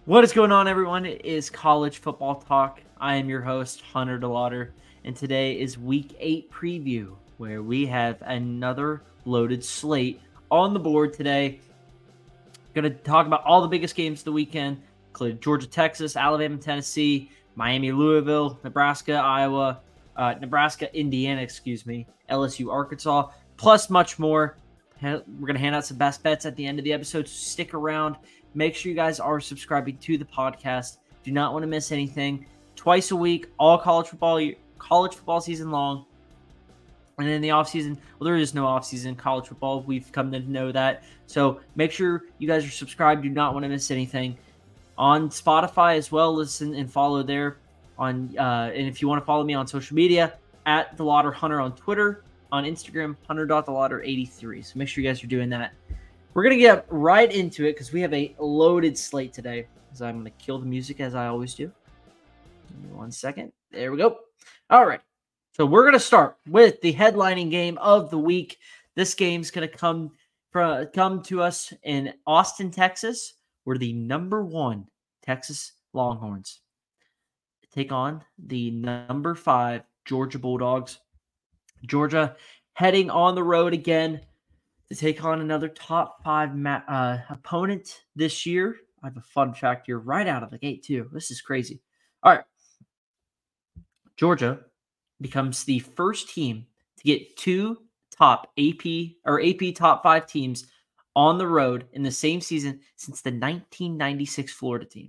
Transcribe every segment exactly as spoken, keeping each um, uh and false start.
What is going on, everyone? It is College Football Talk. I am your host, Hunter DeLauder, and today is Week eight preview, where we have another loaded slate on the board today. Going to talk about all the biggest games of the weekend, including Georgia, Texas, Alabama, Tennessee, Miami, Louisville, Nebraska, Iowa, uh, Nebraska, Indiana, excuse me, L S U, Arkansas, plus much more. We're going to hand out some best bets at the end of the episode, so stick around. Make sure you guys are subscribing to the podcast. Do not want to miss anything. Twice a week, all college football, college football season long. And in the offseason, well, there is no offseason in college football. We've come to know that. So make sure you guys are subscribed. Do not want to miss anything. On Spotify as well, listen and follow there. On uh, and if you want to follow me on social media, at DeLauder Hunter on Twitter, on Instagram, hunter dot delauder eighty-three. So make sure you guys are doing that. We're going to get right into it because we have a loaded slate today. So I'm going to kill the music as I always do. Give me one second. There we go. All right. So we're going to start with the headlining game of the week. This game's going to come from, come to us in Austin, Texas, where the number one Texas Longhorns take on the number five Georgia Bulldogs. Georgia heading on the road again to take on another top five ma- uh, opponent this year. I have a fun fact here right out of the gate, too. This is crazy. All right. Georgia becomes the first team to get two top A P or A P top five teams on the road in the same season since the nineteen ninety-six Florida team.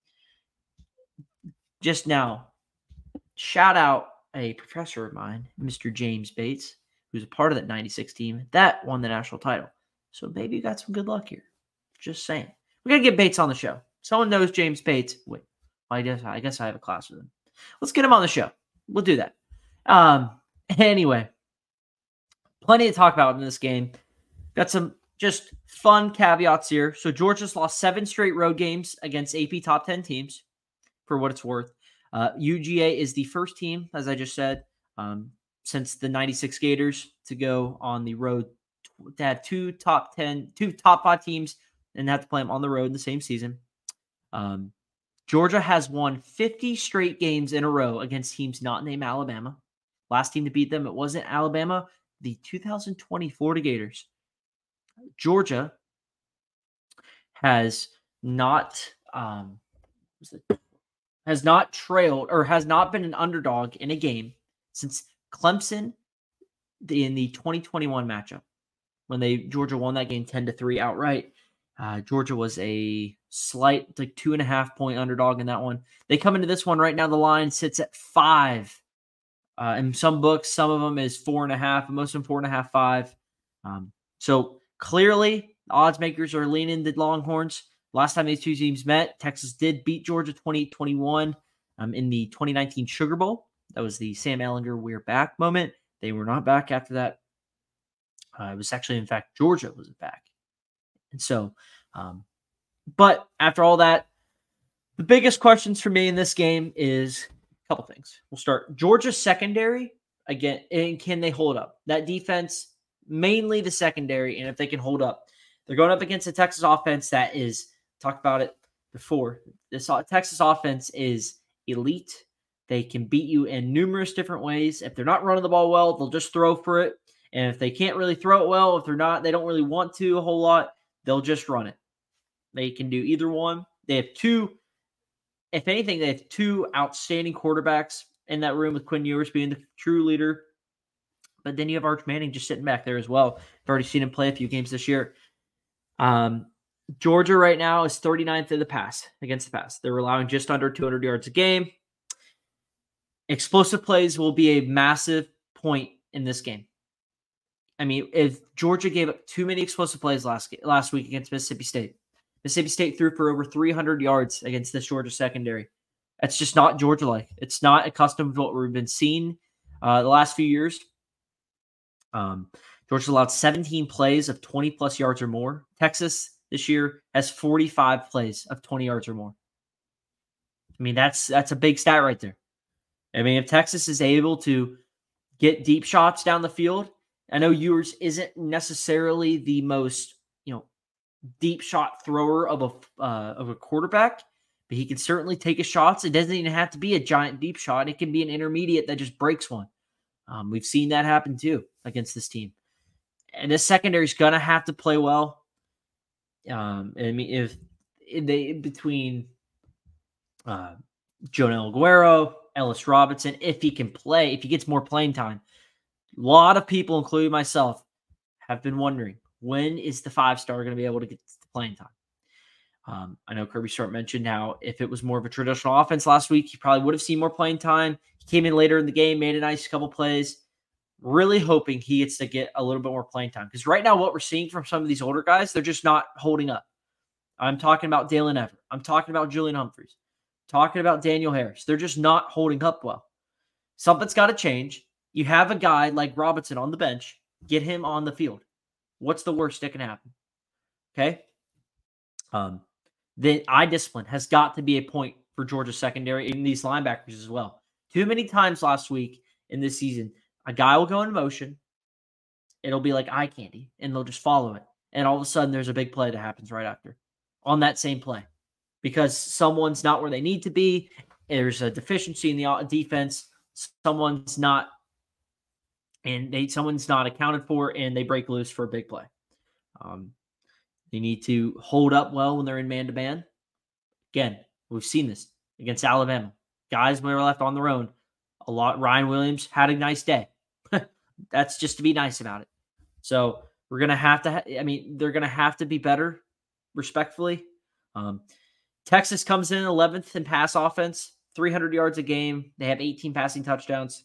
Just now, shout out a professor of mine, Mister James Bates, who's a part of that ninety-six team that won the national title. So maybe you got some good luck here. Just saying. We got to get Bates on the show. Someone knows James Bates. Wait, I guess I guess I have a class with him. Let's get him on the show. We'll do that. Um. Anyway, plenty to talk about in this game. Got some just fun caveats here. So Georgia's lost seven straight road games against A P top ten teams, for what it's worth. Uh, U G A is the first team, as I just said, um, since the ninety-six Gators to go on the road, to have two top ten, two top five teams and have to play them on the road in the same season. Um, Georgia has won fifty straight games in a row against teams not named Alabama. Last team to beat them, it wasn't Alabama, the two thousand twenty Florida Gators. Georgia has not um, was it, has not trailed or has not been an underdog in a game since Clemson in the twenty twenty-one matchup when they Georgia won that game ten to three outright. Uh, Georgia was a slight like two and a half point underdog in that one. They come into this one right now. The line sits at five. Uh, in some books, some of them is four and a half, most of them four and a half, five. Um, so clearly, the odds makers are leaning the Longhorns. Last time these two teams met, Texas did beat Georgia twenty-eight twenty-one um, in the twenty nineteen Sugar Bowl. That was the Sam Ehlinger "we're back" moment. They were not back after that. Uh, it was actually, in fact, Georgia was back. And so, um, but after all that, the biggest questions for me in this game is a couple things. We'll start Georgia's secondary again, and can they hold up? That defense, mainly the secondary, and if they can hold up. They're going up against a Texas offense that is, talked about it before, this Texas offense is elite. They can beat you in numerous different ways. If they're not running the ball well, they'll just throw for it. And if they can't really throw it well, if they're not, they don't really want to a whole lot, they'll just run it. They can do either one. They have two, if anything, they have two outstanding quarterbacks in that room with Quinn Ewers being the true leader. But then you have Arch Manning just sitting back there as well. I've already seen him play a few games this year. Um, Georgia right now is thirty-ninth in the pass, against the pass. They're allowing just under two hundred yards a game. Explosive plays will be a massive point in this game. I mean, if Georgia gave up too many explosive plays last last week against Mississippi State, Mississippi State threw for over three hundred yards against this Georgia secondary. That's just not Georgia-like. It's not accustomed to what we've been seeing uh, the last few years. Um, Georgia allowed seventeen plays of twenty-plus yards or more. Texas this year has forty-five plays of twenty yards or more. I mean, that's that's a big stat right there. I mean, if Texas is able to get deep shots down the field, I know Ewers isn't necessarily the most, you know, deep shot thrower of a uh, of a quarterback, but he can certainly take his shots. It doesn't even have to be a giant deep shot. It can be an intermediate that just breaks one. Um, we've seen that happen too against this team. And this secondary is going to have to play well. Um, I mean, if, if they between uh, Jonel Aguero, Ellis Robinson, if he can play, if he gets more playing time, a lot of people, including myself, have been wondering, when is the five-star going to be able to get the playing time? Um, I know Kirby Smart mentioned how if it was more of a traditional offense last week, he probably would have seen more playing time. He came in later in the game, made a nice couple plays. Really hoping he gets to get a little bit more playing time. Because right now what we're seeing from some of these older guys, they're just not holding up. I'm talking about Dalen Everett. I'm talking about Julian Humphreys. Talking about Daniel Harris. They're just not holding up well. Something's got to change. You have a guy like Robinson on the bench. Get him on the field. What's the worst that can happen? Okay? Um, the eye discipline has got to be a point for Georgia's secondary and these linebackers as well. Too many times last week in this season, a guy will go in motion. It'll be like eye candy, and they'll just follow it. And all of a sudden, there's a big play that happens right after on that same play because someone's not where they need to be. There's a deficiency in the defense. Someone's not, and they someone's not accounted for, and they break loose for a big play. Um, they need to hold up well when they're in man-to-man. Again, we've seen this against Alabama. Guys, when they were left on their own, a lot. Ryan Williams had a nice day. That's just to be nice about it. So we're going to have to, ha- I mean, they're going to have to be better, respectfully. Um, Texas comes in eleventh in pass offense, three hundred yards a game. They have eighteen passing touchdowns.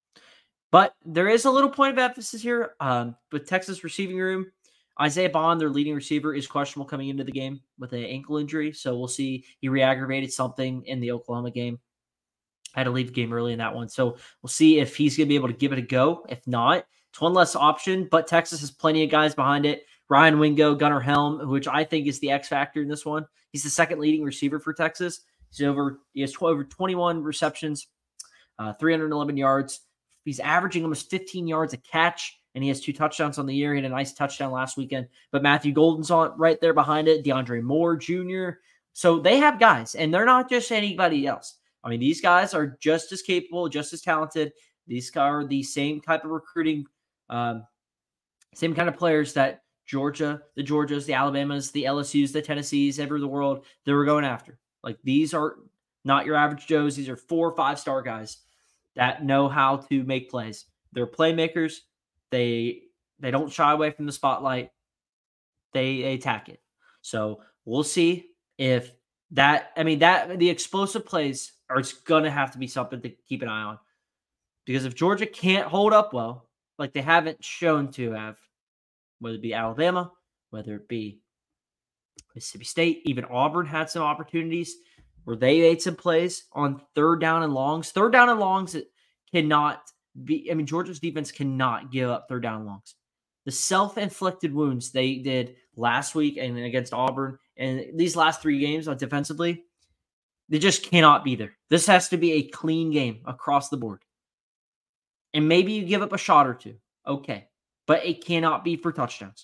But there is a little point of emphasis here um, with Texas receiving room. Isaiah Bond, their leading receiver, is questionable coming into the game with an ankle injury. So we'll see. He re-aggravated something in the Oklahoma game. I had to leave the game early in that one. So we'll see if he's going to be able to give it a go. If not, it's one less option, but Texas has plenty of guys behind it. Ryan Wingo, Gunnar Helm, which I think is the X factor in this one. He's the second leading receiver for Texas. He's over, he has over twenty-one receptions, uh, three hundred eleven yards. He's averaging almost fifteen yards a catch, and he has two touchdowns on the year. He had a nice touchdown last weekend. But Matthew Golden's on right there behind it, DeAndre Moore Junior So they have guys, and they're not just anybody else. I mean, these guys are just as capable, just as talented. These are the same type of recruiting, um, same kind of players that Georgia, the Georgias, the Alabamas, the L S Us, the Tennessees, every the world, they were going after. Like, these are not your average Joes. These are four or five-star guys that know how to make plays. They're playmakers. They they don't shy away from the spotlight. They, they attack it. So we'll see if that, I mean, that the explosive plays are going to have to be something to keep an eye on. Because if Georgia can't hold up well, like they haven't shown to have, whether it be Alabama, whether it be Mississippi State, even Auburn had some opportunities where they made some plays on third down and longs. Third down and longs it cannot be, I mean, Georgia's defense cannot give up third down and longs. The self-inflicted wounds they did last week and against Auburn and these last three games on defensively, they just cannot be there. This has to be a clean game across the board. And maybe you give up a shot or two. Okay. But it cannot be for touchdowns.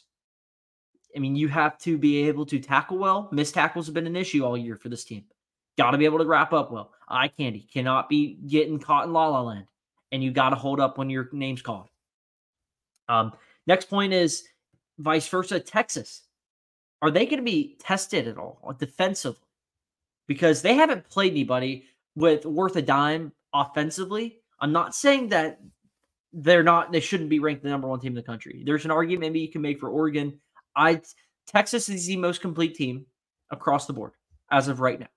I mean, you have to be able to tackle well. Missed tackles have been an issue all year for this team. Got to be able to wrap up well. Eye candy. Cannot be getting caught in la la land. And you got to hold up when your name's called. Um, next point is vice versa, Texas. Are they going to be tested at all defensively? Because they haven't played anybody with worth a dime offensively. I'm not saying that they're not, they shouldn't be ranked the number one team in the country. There's an argument maybe you can make for Oregon. I Texas is the most complete team across the board as of right now.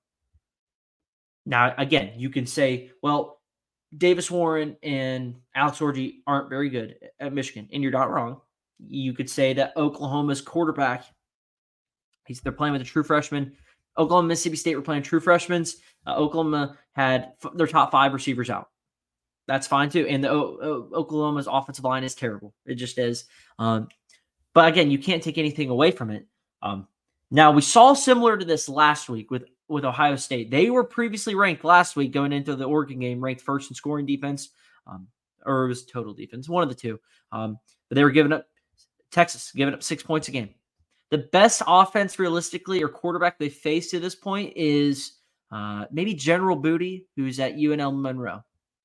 Now, again, you can say, well, Davis Warren and Alex Orji aren't very good at Michigan, and you're not wrong. You could say that Oklahoma's quarterback, he's they're playing with a true freshman. Oklahoma, Mississippi State were playing true freshmen. Uh, Oklahoma had f- their top five receivers out. That's fine too. And the o- o- Oklahoma's offensive line is terrible. It just is. Um, but again, you can't take anything away from it. Um, now, we saw similar to this last week with, with Ohio State. They were previously ranked last week going into the Oregon game, ranked first in scoring defense, um, or it was total defense, one of the two. Um, but they were giving up, Texas giving up six points a game. The best offense realistically or quarterback they faced to this point is Uh, maybe General Booty, who's at U N L Monroe.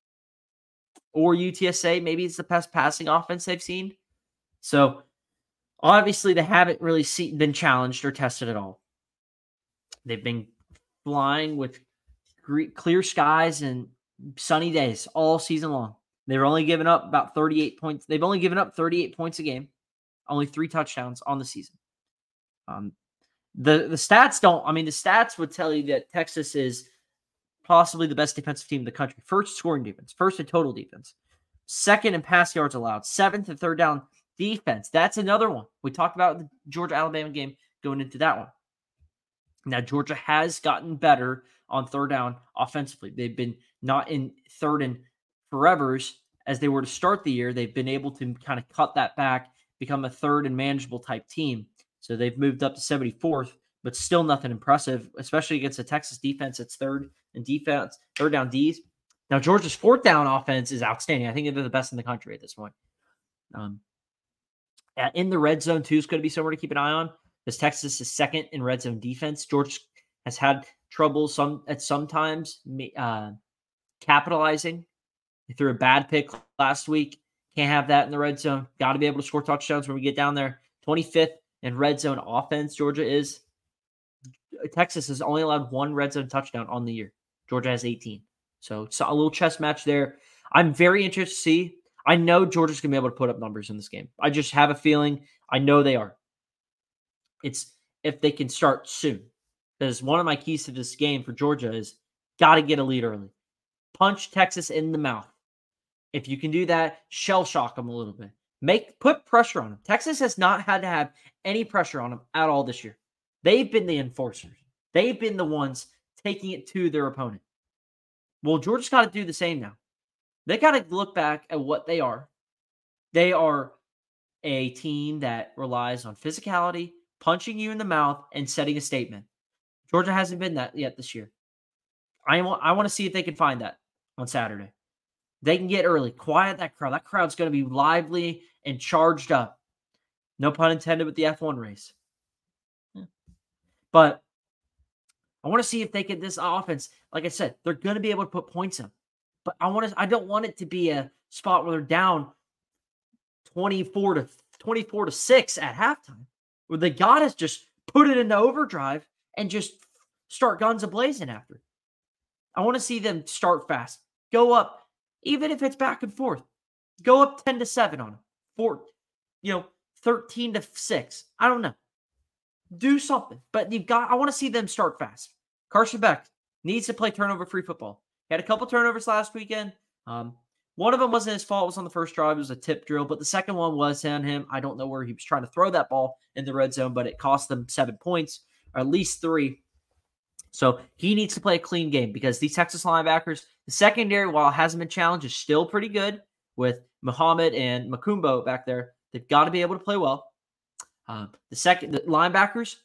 Or U T S A, maybe it's the best passing offense they've seen. So, obviously, they haven't really seen, been challenged or tested at all. They've been flying with clear skies and sunny days all season long. They're only giving up about thirty-eight points. They've only given up thirty-eight points a game, only three touchdowns on the season. Um, the the stats don't. I mean, the stats would tell you that Texas is possibly the best defensive team in the country. First scoring defense, first in total defense, second in pass yards allowed, seventh and third down defense. That's another one. We talked about the Georgia-Alabama game going into that one. Now, Georgia has gotten better on third down offensively. They've been not in third and forevers as they were to start the year. They've been able to kind of cut that back, become a third and manageable type team. So they've moved up to seventy-fourth, but still nothing impressive, especially against a Texas defense that's third and defense, third down Ds. Now, Georgia's fourth down offense is outstanding. I think they're the best in the country at this point. Um, in the red zone, too, is going to be somewhere to keep an eye on. Because Texas is second in red zone defense. Georgia has had trouble some at sometimes uh, capitalizing. They threw a bad pick last week. Can't have that in the red zone. Got to be able to score touchdowns when we get down there. twenty-fifth in red zone offense, Georgia is. Texas has only allowed one red zone touchdown on the year. Georgia has eighteen. So it's a little chess match there. I'm very interested to see. I know Georgia's going to be able to put up numbers in this game. I just have a feeling. I know they are. It's if they can start soon. Because one of my keys to this game for Georgia is got to get a lead early. Punch Texas in the mouth. If you can do that, shell shock them a little bit. Make put pressure on them. Texas has not had to have any pressure on them at all this year. They've been the enforcers. They've been the ones taking it to their opponent. Well, Georgia's got to do the same now. They got to look back at what they are. They are a team that relies on physicality, punching you in the mouth, and setting a statement. Georgia hasn't been that yet this year. I want, I want to see if they can find that on Saturday. They can get early, quiet that crowd. That crowd's going to be lively and charged up. No pun intended with the F one race. Yeah. But I want to see if they can, this offense, like I said, they're going to be able to put points in. But I want to, I don't want it to be a spot where they're down twenty-four to six at halftime. Where they got to just put it into overdrive and just start guns a-blazing after. I want to see them start fast. Go up, even if it's back and forth. Go up ten to seven on them. Four, you know, thirteen to six. I don't know. Do something. But you've got, I want to see them start fast. Carson Beck needs to play turnover-free football. He had a couple turnovers last weekend. Um, One of them wasn't his fault. It was on the first drive. It was a tip drill. But the second one was on him. I don't know where he was trying to throw that ball in the red zone, but it cost them seven points, or at least three. So he needs to play a clean game because these Texas linebackers, the secondary, while it hasn't been challenged, is still pretty good with Muhammad and Makumbo back there. They've got to be able to play well. Um, the second, the linebackers,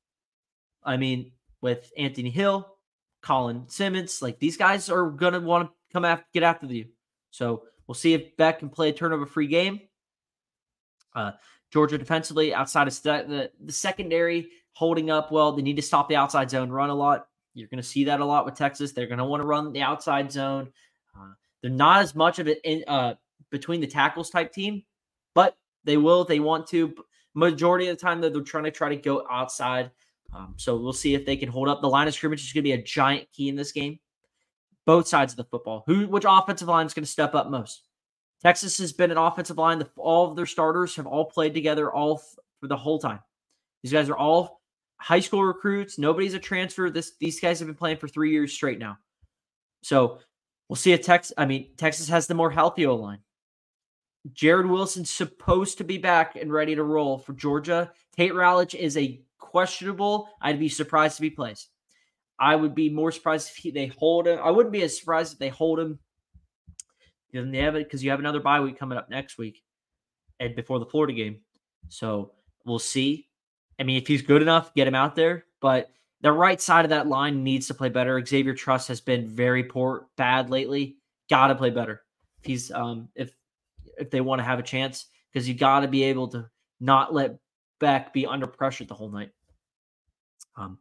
I mean, with Anthony Hill, Colin Simmons, like these guys are going to want to come after, get after you. So we'll see if Beck can play a turnover-free game. Uh, Georgia defensively, outside of st- the, the secondary, holding up well. They need to stop the outside zone run a lot. You're going to see that a lot with Texas. They're going to want to run the outside zone. Uh, they're not as much of it in, uh, between the tackles type team, but they will if they want to. Majority of the time, they're trying to try to go outside. Um, so we'll see if they can hold up. The line of scrimmage is going to be a giant key in this game. Both sides of the football. Who, which offensive line is going to step up most? Texas has been an offensive line that all of their starters have all played together all f- for the whole time. These guys are all high school recruits. Nobody's a transfer. This these guys have been playing for three years straight now. So we'll see if Texas. I mean, Texas has the more healthy O-line. Jared Wilson's supposed to be back and ready to roll for Georgia. Tate Rowledge is a questionable. I'd be surprised if he plays. I would be more surprised if he, they hold him. I wouldn't be as surprised if they hold him. Because they have it because you have another bye week coming up next week, and before the Florida game. So we'll see. I mean, if he's good enough, get him out there. But the right side of that line needs to play better. Xavier Truss has been very poor, bad lately. Got to play better. If he's um if if they want to have a chance, because you got to be able to not let Beck be under pressure the whole night. Um,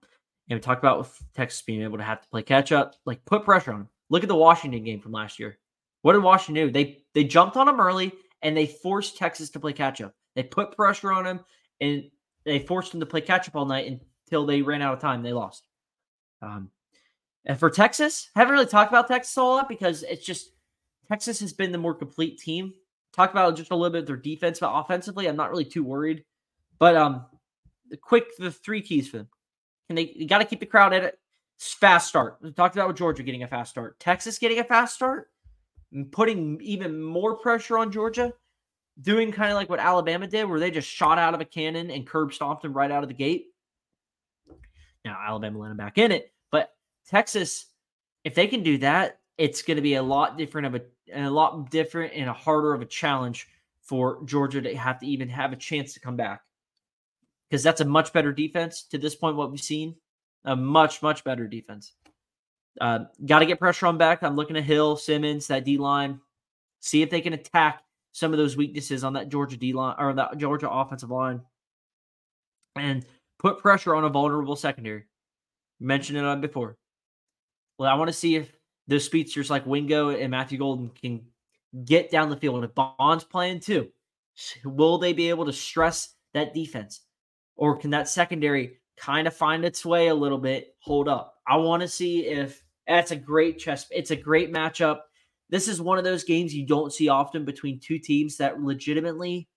And we talked about with Texas being able to have to play catch up, like put pressure on them. Look at the Washington game from last year. What did Washington do? They they jumped on them early and they forced Texas to play catch up. They put pressure on them and they forced them to play catch up all night until they ran out of time. They lost. Um, and for Texas, I haven't really talked about Texas a lot because it's just Texas has been the more complete team. Talk about just a little bit of their defense, but offensively, I'm not really too worried. But um, the quick, the three keys for them. And they, they got to keep the crowd at a fast start. We talked about with Georgia getting a fast start. Texas getting a fast start, and putting even more pressure on Georgia, doing kind of like what Alabama did, where they just shot out of a cannon and curb stomped them right out of the gate. Now, Alabama let them back in it. But Texas, if they can do that, it's going to be a lot different of a, and a lot different and a harder of a challenge for Georgia to have to even have a chance to come back. Because that's a much better defense to this point, what we've seen. A much, much better defense. Uh, Got to get pressure on back. I'm looking at Hill, Simmons, that D-line. See if they can attack some of those weaknesses on that Georgia D-line or that Georgia offensive line. And put pressure on a vulnerable secondary. Mentioned it before. Well, I want to see if those speedsters like Wingo and Matthew Golden can get down the field. And if Bond's playing too, will they be able to stress that defense? Or can that secondary kind of find its way a little bit, hold up? I want to see if that's a great chess. It's a great matchup. This is one of those games you don't see often between two teams that legitimately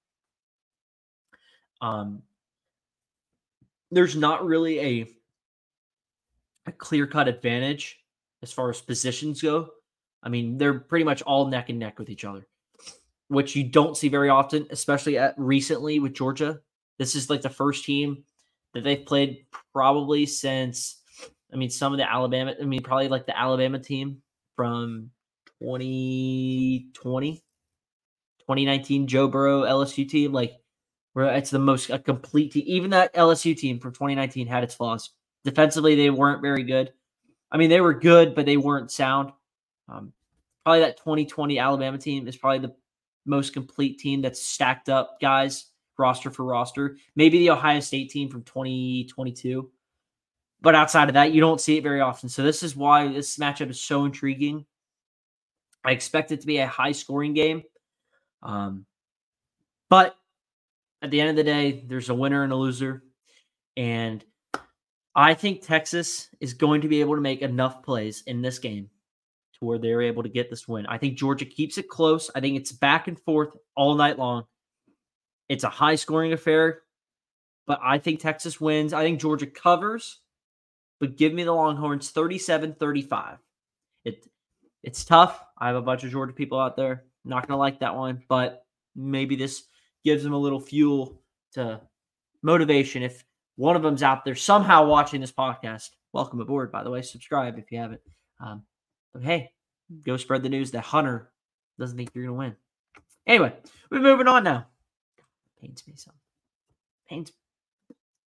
um, there's not really a, a clear-cut advantage as far as positions go. I mean, they're pretty much all neck and neck with each other, which you don't see very often, especially at recently with Georgia. This is like the first team that they've played probably since, I mean, some of the Alabama, I mean, probably like the Alabama team from twenty twenty, twenty nineteen Joe Burrow L S U team. Like, where it's the most a complete team. Even that L S U team from twenty nineteen had its flaws. Defensively, they weren't very good. I mean, they were good, but they weren't sound. Um, probably that twenty twenty Alabama team is probably the most complete team that's stacked up guys, roster for roster. Maybe the Ohio State team from twenty twenty-two. But outside of that, you don't see it very often. So this is why this matchup is so intriguing. I expect it to be a high-scoring game. Um, but at the end of the day, there's a winner and a loser. And I think Texas is going to be able to make enough plays in this game to where they're able to get this win. I think Georgia keeps it close. I think it's back and forth all night long. It's a high-scoring affair, but I think Texas wins. I think Georgia covers, but give me the Longhorns thirty-seven thirty-five. It, it's tough. I have a bunch of Georgia people out there. Not going to like that one, but maybe this gives them a little fuel to motivation. If one of them's out there somehow watching this podcast, welcome aboard, by the way. Subscribe if you haven't. Um, but hey, go spread the news that Hunter doesn't think you're going to win. Anyway, we're moving on now. Pains me some. Pains me.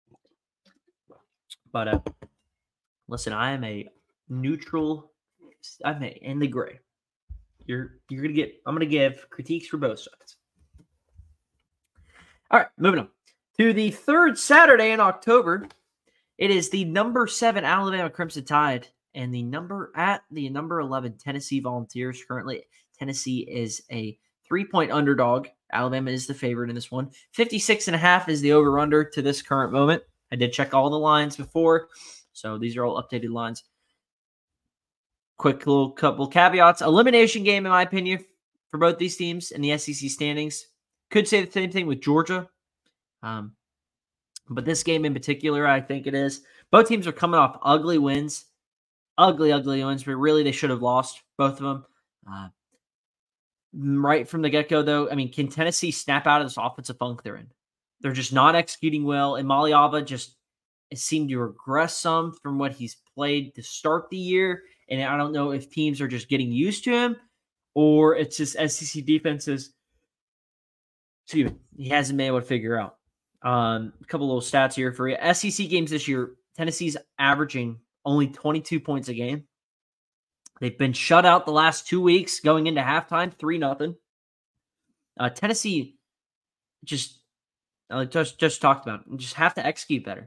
But uh, listen, I am a neutral. I'm a, in the gray. You're you're gonna get. I'm gonna give critiques for both sides. All right, moving on to the third Saturday in October. It is the number seven Alabama Crimson Tide and the number at the number eleven Tennessee Volunteers. Currently, Tennessee is a three-point underdog. Alabama is the favorite in this one. fifty-six and a half is the over-under to this current moment. I did check all the lines before, so these are all updated lines. Quick little couple caveats. Elimination game, in my opinion, for both these teams in the S E C standings. Could say the same thing with Georgia. Um, but this game in particular, I think it is. Both teams are coming off ugly wins. Ugly, ugly wins, but really they should have lost, both of them. Uh, right from the get-go, though, I mean, can Tennessee snap out of this offensive funk they're in? They're just not executing well, and Maliava just seemed to regress some from what he's played to start the year. And I don't know if teams are just getting used to him or it's just S E C defenses. Excuse me, he hasn't been able to figure out. Um, a couple little stats here for you. S E C games this year, Tennessee's averaging only twenty-two points a game. They've been shut out the last two weeks going into halftime, three nothing. Uh, Tennessee just, uh, just, just talked about, just have to execute better.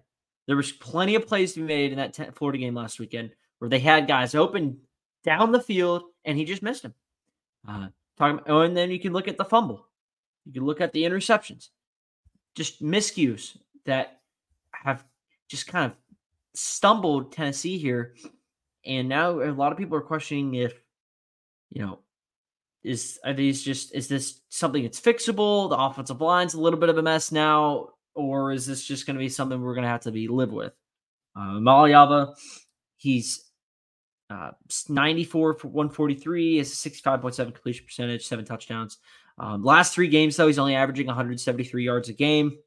There was plenty of plays to be made in that Florida game last weekend where they had guys open down the field, and he just missed them. Uh, talking, oh, and then you can look at the fumble. You can look at the interceptions. Just miscues that have just kind of stumbled Tennessee here. And now a lot of people are questioning if, you know, is are these just is this something that's fixable? The offensive line's a little bit of a mess now, or is this just going to be something we're going to have to be live with? Uh, Maliava, he's uh, ninety-four for one forty-three, has a sixty-five point seven completion percentage, seven touchdowns. Um, last three games, though, he's only averaging one hundred seventy-three yards a game,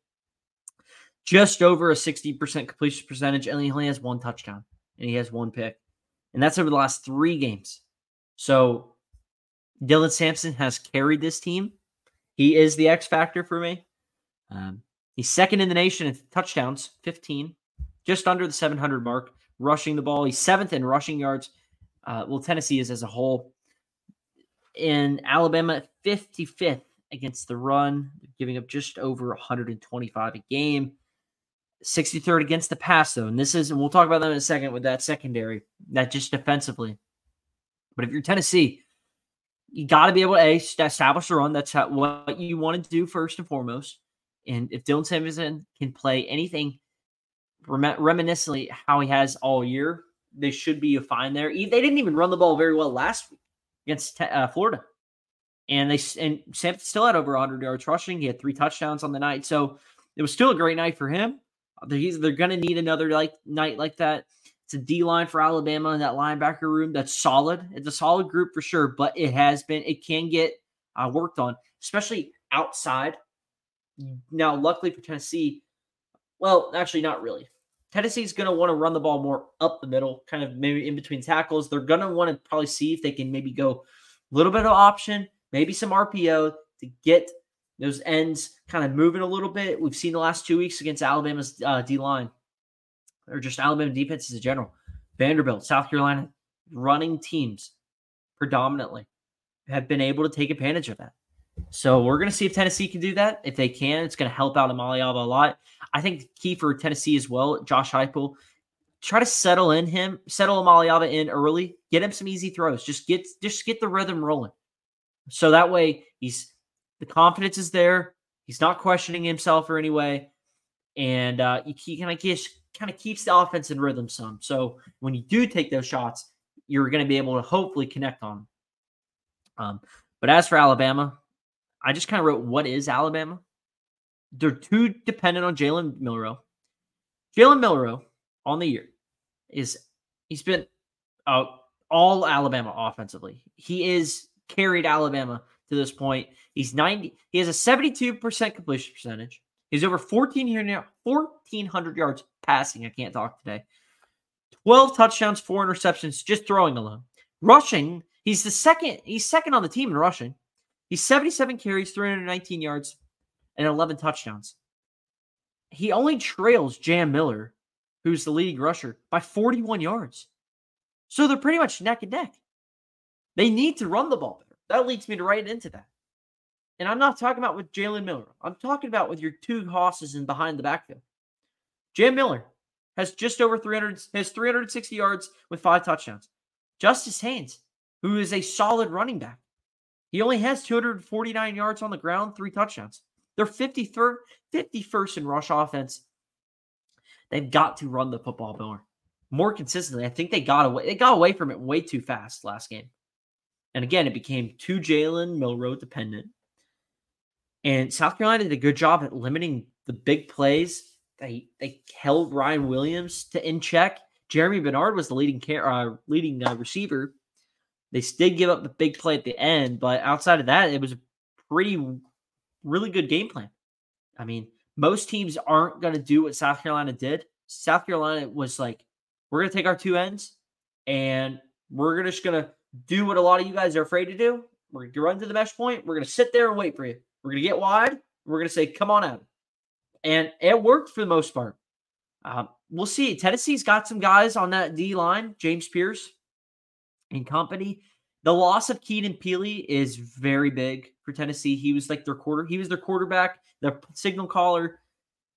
just over a sixty percent completion percentage, and he only has one touchdown, and he has one pick. And that's over the last three games. So Dylan Sampson has carried this team. He is the X factor for me. Um, he's second in the nation in touchdowns, fifteen, just under the seven hundred mark, rushing the ball. He's seventh in rushing yards. Uh, well, Tennessee is as a whole. In Alabama, fifty-fifth against the run, giving up just over one hundred twenty-five a game. sixty-third against the pass, though. And this is, and we'll talk about that in a second with that secondary, that just defensively. But if you're Tennessee, you got to be able to a, establish a run. That's how, what you want to do first and foremost. And if Dylan Sampson can play anything rem- reminiscently how he has all year, they should be fine there. They didn't even run the ball very well last week against uh, Florida. And they and Sampson still had over one hundred yards rushing. He had three touchdowns on the night. So it was still a great night for him. They're, they're going to need another like night like that. It's a D-line for Alabama in that linebacker room. That's solid. It's a solid group for sure, but it has been, it can get uh, worked on, especially outside. Now, luckily for Tennessee, well, actually not really. Tennessee's going to want to run the ball more up the middle, kind of maybe in between tackles. They're going to want to probably see if they can maybe go a little bit of option, maybe some R P O to get those ends kind of moving a little bit. We've seen the last two weeks against Alabama's uh, D-line, or just Alabama defenses in general. Vanderbilt, South Carolina, running teams predominantly have been able to take advantage of that. So we're going to see if Tennessee can do that. If they can, it's going to help out Maliava a lot. I think the key for Tennessee as well, Josh Heupel, try to settle in him, settle Maliava in early, get him some easy throws. Just get, just get the rhythm rolling. So that way he's, the confidence is there. He's not questioning himself or any way. And uh, he kind of gets, kind of keeps the offense in rhythm some. So when you do take those shots, you're going to be able to hopefully connect on them. Um, but as for Alabama, I just kind of wrote, what is Alabama? They're too dependent on Jalen Milroe. Jalen Milroe on the year is, he's been uh, all Alabama offensively. He is carried Alabama to this point. He's ninety. He has a seventy-two percent completion percentage. He's over fourteen hundred yards passing. I can't talk today. twelve touchdowns, four interceptions, just throwing alone. Rushing, he's the second. He's second on the team in rushing. He's seventy-seven carries, three hundred nineteen yards, and eleven touchdowns. He only trails Jam Miller, who's the leading rusher, by forty-one yards. So they're pretty much neck and neck. They need to run the ball better. That leads me to right into that. And I'm not talking about with Jalen Miller. I'm talking about with your two hosses in behind the backfield. Jam Miller has just over three hundred, has three hundred sixty yards with five touchdowns. Justice Haynes, who is a solid running back, he only has two hundred forty-nine yards on the ground, three touchdowns. They're fifty-third, fifty-first in rush offense. They've got to run the football more, more consistently. I think they got away. They got away from it way too fast last game. And again, it became too Jalen Milroe dependent. And South Carolina did a good job at limiting the big plays. They they held Ryan Williams to in check. Jeremy Bernard was the leading uh, leading uh, receiver. They did give up the big play at the end, but outside of that, it was a pretty, really good game plan. I mean, most teams aren't going to do what South Carolina did. South Carolina was like, we're going to take our two ends, and we're just going to do what a lot of you guys are afraid to do. We're going to run to the mesh point. We're going to sit there and wait for you. We're going to get wide. We're going to say, come on out. And it worked for the most part. Um, we'll see. Tennessee's got some guys on that D line, James Pierce and company. The loss of Keenan Peely is very big for Tennessee. He was like their quarter. He was their quarterback, their signal caller.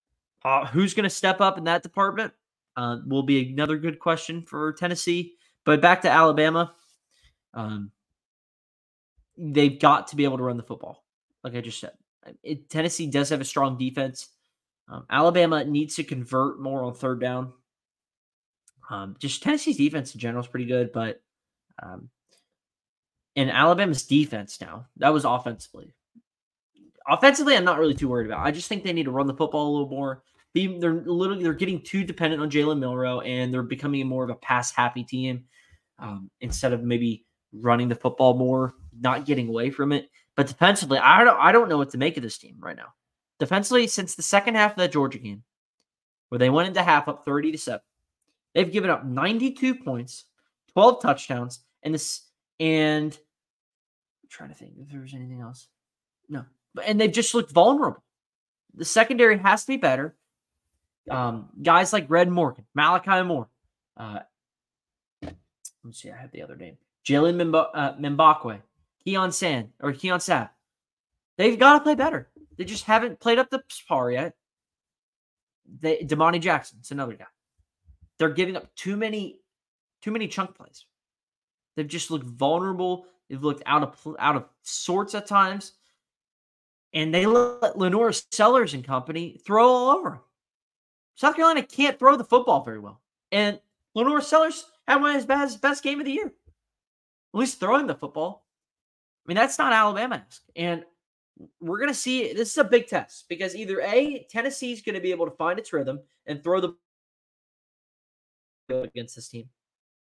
Uh, who's going to step up in that department uh, will be another good question for Tennessee. But back to Alabama, um, they've got to be able to run the football, like I just said. It, Tennessee does have a strong defense. Um, Alabama needs to convert more on third down. Um, just Tennessee's defense in general is pretty good, but um, and Alabama's defense now, that was offensively. Offensively, I'm not really too worried about. I just think they need to run the football a little more. Be, they're literally they're getting too dependent on Jalen Milroe, and they're becoming more of a pass-happy team um, instead of maybe running the football more, not getting away from it. But defensively, I don't I don't know what to make of this team right now. Defensively, since the second half of that Georgia game, where they went into half up thirty to seven, they've given up ninety-two points, twelve touchdowns, and this and I'm trying to think if there was anything else. No. And they've just looked vulnerable. The secondary has to be better. Um, guys like Red Morgan, Malachi Moore. Uh, let me see, I have the other name. Jalen Mimba, uh, Mbakwe, Keon Sand, or Keon Sapp. They've got to play better. They just haven't played up the par yet. They, Damani Jackson's another guy. They're giving up too many, too many chunk plays. They've just looked vulnerable. They've looked out of out of sorts at times. And they let Lenore Sellers and company throw all over them. South Carolina can't throw the football very well. And Lenore Sellers had one of his best, best game of the year. At least throwing the football. I mean, that's not Alabama-esque. And we're going to see, this is a big test. Because either A, Tennessee's going to be able to find its rhythm and throw the against this team.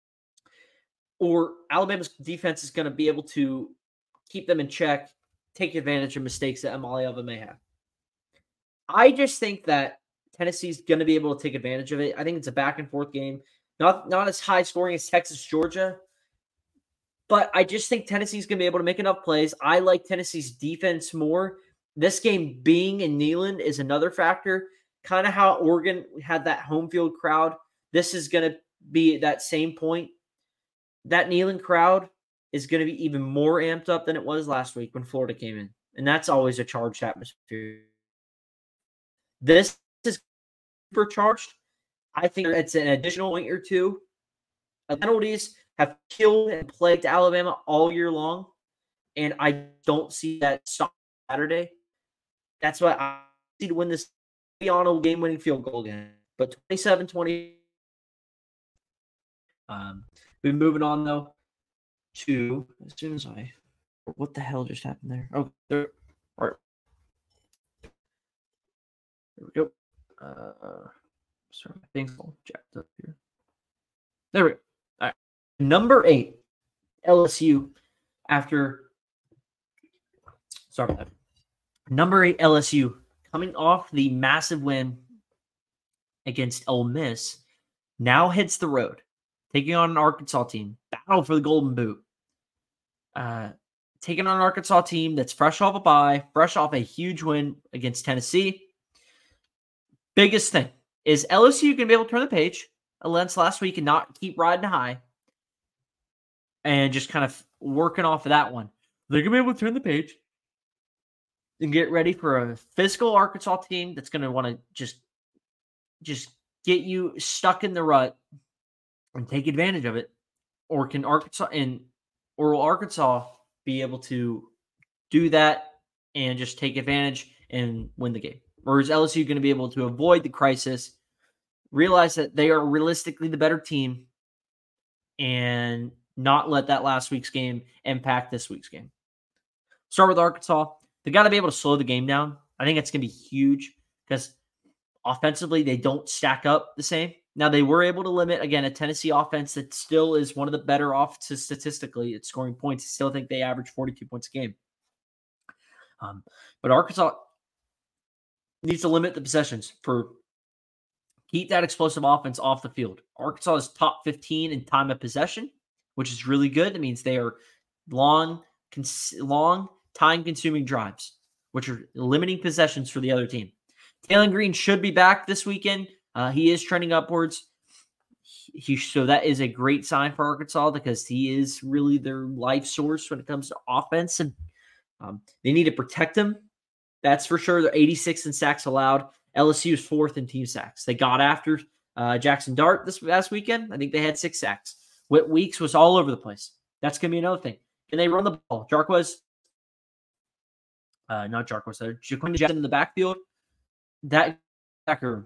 Or Alabama's defense is going to be able to keep them in check, take advantage of mistakes that Amaliava may have. I just think that Tennessee's going to be able to take advantage of it. I think it's a back and forth game. Not, not as high scoring as Texas, Georgia. But I just think Tennessee's going to be able to make enough plays. I like Tennessee's defense more. This game being in Neyland is another factor. Kind of how Oregon had that home field crowd. This is going to be at that same point. That Neyland crowd is going to be even more amped up than it was last week when Florida came in. And that's always a charged atmosphere. This is supercharged. I think it's an additional point or two. The penalties have killed and plagued Alabama all year long. And I don't see that stop Saturday. That's why I see to win this on a game-winning field goal again. But twenty-seven twenty. Um, we're moving on, though. To as soon as I, what the hell just happened there? Oh, there, all right. There we go. Uh, sorry, my thing's all jacked up here. There we go. All right, number eight, L S U. After, sorry about that. Number eight, L S U, coming off the massive win against Ole Miss, now hits the road, taking on an Arkansas team, battle for the Golden Boot. Uh, taking on an Arkansas team that's fresh off a bye, fresh off a huge win against Tennessee. Biggest thing is L S U going to be able to turn the page against last week and not keep riding high and just kind of working off of that one. They're going to be able to turn the page and get ready for a physical Arkansas team that's going to want to just, just get you stuck in the rut and take advantage of it. Or can Arkansas and or will Arkansas be able to do that and just take advantage and win the game? Or is L S U going to be able to avoid the crisis, realize that they are realistically the better team, and not let that last week's game impact this week's game? Start with Arkansas. They got to be able to slow the game down. I think it's going to be huge because offensively they don't stack up the same. Now, they were able to limit, again, a Tennessee offense that still is one of the better offenses statistically at scoring points. I still think they average forty-two points a game. Um, but Arkansas needs to limit the possessions for keep that explosive offense off the field. Arkansas is top fifteen in time of possession, which is really good. That means they are long, cons- long time-consuming drives, which are limiting possessions for the other team. Taylor Green should be back this weekend. Uh, he is trending upwards. He, so that is a great sign for Arkansas because he is really their life source when it comes to offense. And um, they need to protect him. That's for sure. They're eighty-sixth in sacks allowed. L S U is fourth in team sacks. They got after uh, Jackson Dart this last weekend. I think they had six sacks. Whit Weeks was all over the place. That's going to be another thing. Can they run the ball? Jarquez, uh, not Jarquez, uh, Jaquin Jackson in the backfield. That backer,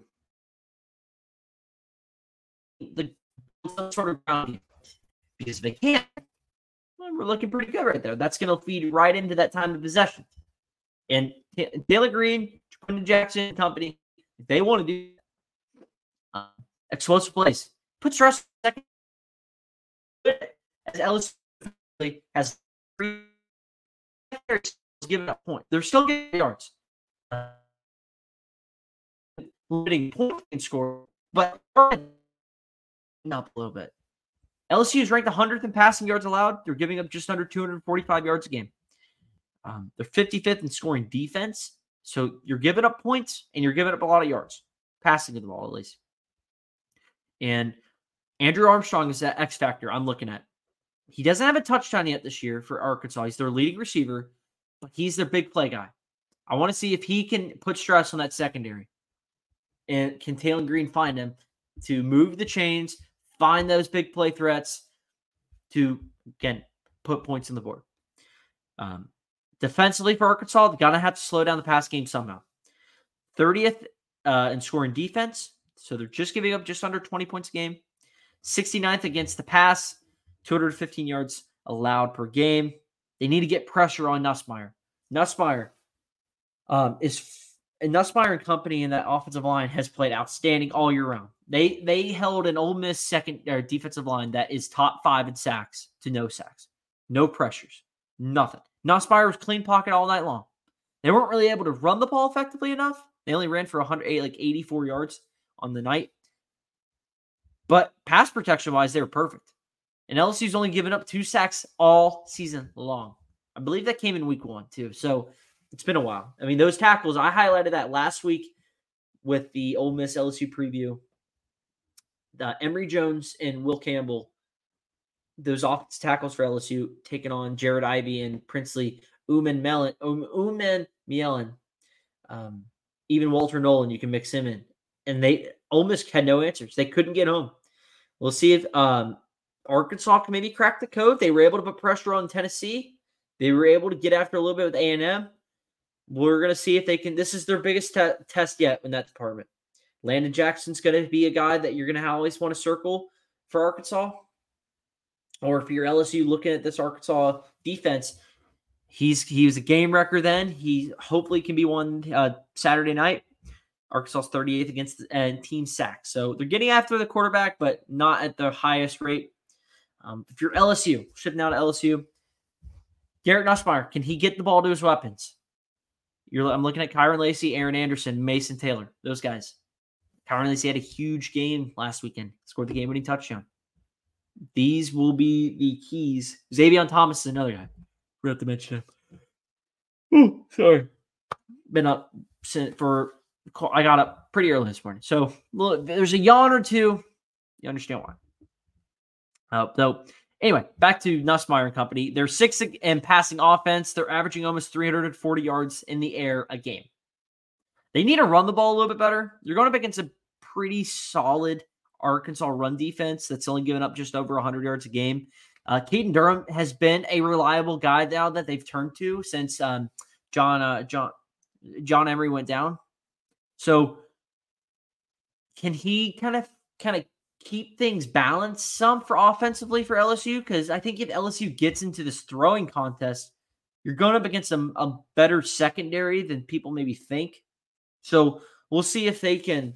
the some sort of ground because if they can't, well, we're looking pretty good right there. That's going to feed right into that time of possession. And Taylor Green, Jaquin Jackson and company, if they want to do uh, explosive plays, put stress second as L S U has three given up point. They're still getting yards. Uh, limiting point and score, but up a little bit. L S U is ranked one hundredth in passing yards allowed. They're giving up just under two hundred forty-five yards a game. Um, they're fifty-fifth in scoring defense. So you're giving up points and you're giving up a lot of yards. Passing of the ball, at least. And Andrew Armstrong is that X factor I'm looking at. He doesn't have a touchdown yet this year for Arkansas. He's their leading receiver, but he's their big play guy. I want to see if he can put stress on that secondary. And can Taylor Green find him to move the chains, find those big play threats to, again, put points on the board. Um, defensively for Arkansas, they're going to have to slow down the pass game somehow. thirtieth uh, in scoring defense, so they're just giving up just under twenty points a game. sixty-ninth against the pass, two hundred fifteen yards allowed per game. They need to get pressure on Nussmeier. Nussmeier um, is and Nussmeier and company in that offensive line has played outstanding all year round. They they held an Ole Miss second or defensive line that is top five in sacks to no sacks, no pressures, nothing. Nussmeier was clean pocket all night long. They weren't really able to run the ball effectively enough. They only ran for one hundred eight, like eighty-four yards on the night. But pass protection wise, they were perfect. And L S U's only given up two sacks all season long. I believe that came in week one too. So it's been a while. I mean, those tackles, I highlighted that last week with the Ole Miss L S U preview. The Emory Jones and Will Campbell, those offensive tackles for L S U, taking on Jared Ivey and Princely Uman Mellon, um, Uman Mielen. Um, even Walter Nolan, you can mix him in. And they Ole Miss had no answers. They couldn't get home. We'll see if um, Arkansas can maybe crack the code. They were able to put pressure on Tennessee. They were able to get after a little bit with A and M. We're going to see if they can. This is their biggest te- test yet in that department. Landon Jackson's going to be a guy that you're going to always want to circle for Arkansas. Or if you're L S U looking at this Arkansas defense, he's he was a game wrecker then. He hopefully can be one uh, Saturday night. Arkansas's thirty-eighth against the, uh, team sacks. So they're getting after the quarterback, but not at the highest rate. Um, if you're L S U, shifting out to L S U, Garrett Nussmeier, can he get the ball to his weapons? You're, I'm looking at Kyron Lacy, Aaron Anderson, Mason Taylor, those guys. Kyron Lacy had a huge game last weekend, scored the game-winning touchdown. These will be the keys. Xavier Thomas is another guy. Forgot to mention him. Ooh, sorry. Been up for, I got up pretty early this morning. So look, there's a yawn or two. You understand why. Uh, so anyway, back to Nussmeier and company. They're sixth in passing offense. They're averaging almost three hundred forty yards in the air a game. They need to run the ball a little bit better. You're going up against a pretty solid Arkansas run defense that's only given up just over one hundred yards a game. Uh, Caden Durham has been a reliable guy now that they've turned to since um, John uh, John John Emery went down. So can he kind of kind of keep things balanced some for offensively for L S U? Because I think if L S U gets into this throwing contest, you're going up against a, a better secondary than people maybe think. So we'll see if they can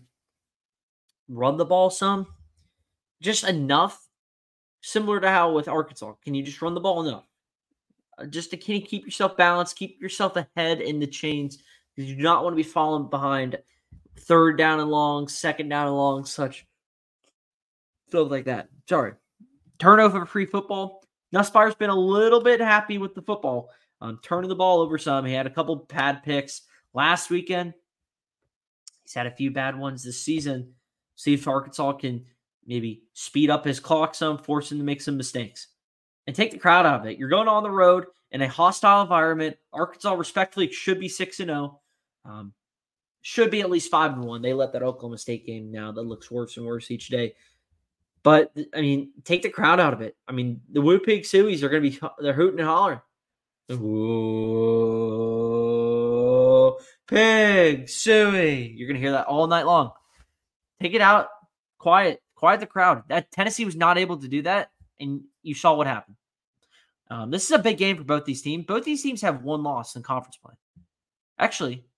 run the ball some, just enough, similar to how with Arkansas. Can you just run the ball enough? Uh, just to can you keep yourself balanced, keep yourself ahead in the chains. You do not want to be falling behind third down and long, second down and long, such stuff like that. Sorry. Turnover free football. Nussmeier's been a little bit happy with the football. Um, turning the ball over some. He had a couple bad picks last weekend. He's had a few bad ones this season. See if Arkansas can maybe speed up his clock some, force him to make some mistakes. And take the crowd out of it. You're going on the road in a hostile environment. Arkansas respectfully should be six and oh. Um, should be at least five and one. They let that Oklahoma State game now that looks worse and worse each day. But I mean, take the crowd out of it. I mean, the Woo Pig Sueys are going to be they're hooting and hollering. Woo Pig Suey. You're going to hear that all night long. Take it out. Quiet. Quiet the crowd. That Tennessee was not able to do that, and you saw what happened. Um, this is a big game for both these teams. Both these teams have one loss in conference play. Actually, I'm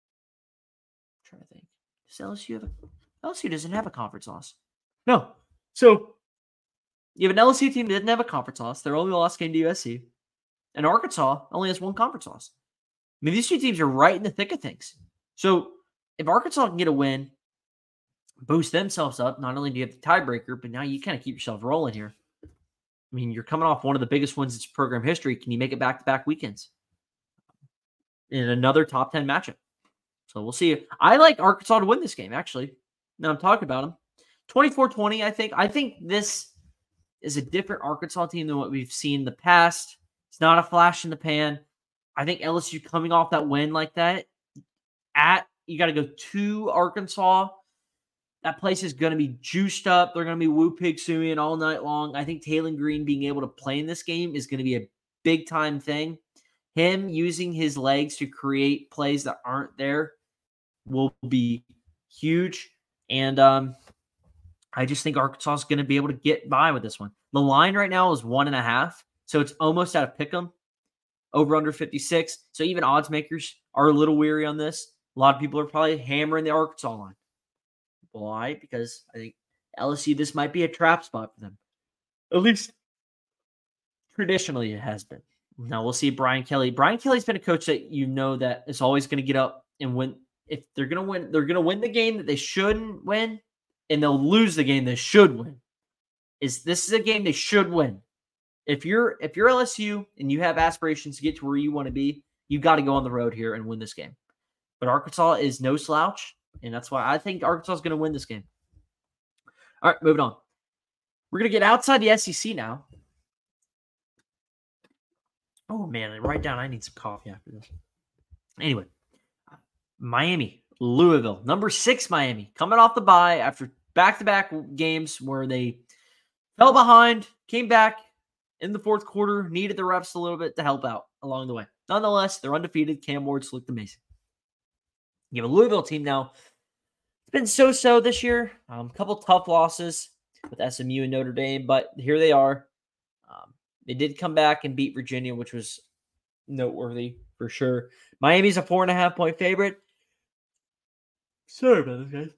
trying to think. Does L S U have a L S U doesn't have a conference loss. No. So you have an L S U team that didn't have a conference loss. Their only loss came to U S C. And Arkansas only has one conference loss. I mean, these two teams are right in the thick of things. So if Arkansas can get a win, boost themselves up, not only do you have the tiebreaker, but now you kind of keep yourself rolling here. I mean, you're coming off one of the biggest wins in program history. Can you make it back-to-back weekends in another top ten matchup? So we'll see. I like Arkansas to win this game, actually. Now I'm talking about them. twenty-four twenty, I think. I think this is a different Arkansas team than what we've seen in the past. It's not a flash in the pan. I think L S U coming off that win like that, at you got to go to Arkansas. That place is going to be juiced up. They're going to be Woo Pig Suing all night long. I think Taylen Green being able to play in this game is going to be a big-time thing. Him using his legs to create plays that aren't there will be huge. And um, I just think Arkansas is going to be able to get by with this one. The line right now is one and a half, so it's almost at a pick 'em. Over under fifty-six. So even odds makers are a little weary on this. A lot of people are probably hammering the Arkansas line. Why? Because I think L S U, this might be a trap spot for them. At least traditionally it has been. Now we'll see Brian Kelly. Brian Kelly's been a coach that you know that is always going to get up and win. If they're going to win, they're going to win the game that they shouldn't win, and they'll lose the game they should win. Is this is a game they should win. If you're if you're L S U and you have aspirations to get to where you want to be, you got to go on the road here and win this game. But Arkansas is no slouch. And that's why I think Arkansas is going to win this game. All right, moving on. We're going to get outside the S E C now. Oh, man, and write down I need some coffee after this. Anyway, Miami, Louisville. Number six, Miami. Coming off the bye after back-to-back games where they fell behind, came back in the fourth quarter, needed the reps a little bit to help out along the way. Nonetheless, they're undefeated. Cam Ward's looked amazing. You have a Louisville team now. It's been so-so this year. A um, couple tough losses with S M U and Notre Dame, but here they are. Um, they did come back and beat Virginia, which was noteworthy for sure. Miami's a four and a half point favorite. Sorry about this, guys.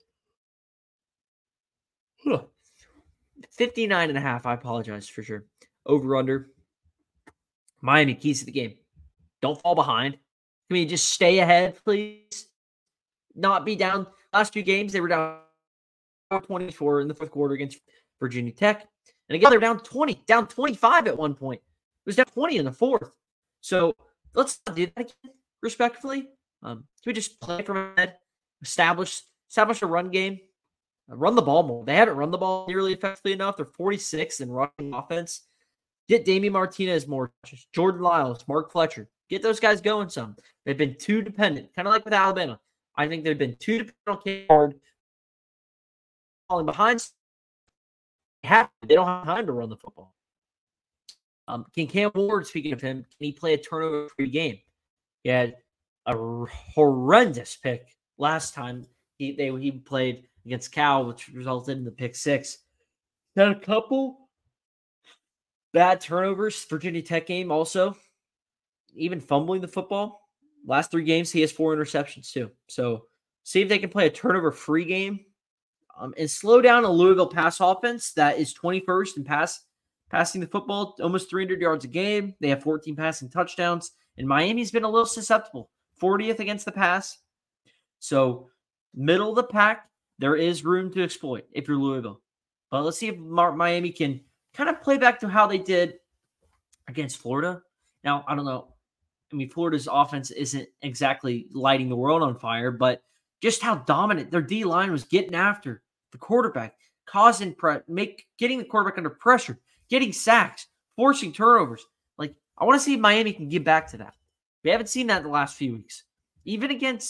Huh. fifty-nine and a half. I apologize for sure. Over under. Miami, keys to the game. Don't fall behind. Can we just stay ahead, please? Not be down. Last two games, they were down twenty-four in the fourth quarter against Virginia Tech. And again, they were down twenty, down twenty-five at one point. It was down twenty in the fourth. So let's not do that again, respectfully. Um, can we just play from ahead, establish, establish a run game, uh, run the ball more? They haven't run the ball nearly effectively enough. They're forty-sixth in rushing offense. Get Damian Martinez more, Jordan Lyles, Mark Fletcher. Get those guys going some. They've been too dependent, kind of like with Alabama. I think they've been too dependent on Cam Ward, falling behind. They don't have time to run the football. Um, can Cam Ward, speaking of him, can he play a turnover-free game? He had a horrendous pick last time he they he played against Cal, which resulted in the pick six. Had a couple bad turnovers. Virginia Tech game also, even fumbling the football. Last three games, he has four interceptions too. So see if they can play a turnover-free game um, and slow down a Louisville pass offense that is twenty-first in pass passing the football, almost three hundred yards a game. They have fourteen passing touchdowns, and Miami's been a little susceptible, fortieth against the pass. So middle of the pack, there is room to exploit if you're Louisville. But let's see if Miami can kind of play back to how they did against Florida. Now, I don't know. I mean, Florida's offense isn't exactly lighting the world on fire, but just how dominant their D-line was getting after the quarterback, causing pre- make getting the quarterback under pressure, getting sacks, forcing turnovers. Like, I want to see if Miami can get back to that. We haven't seen that in the last few weeks. Even against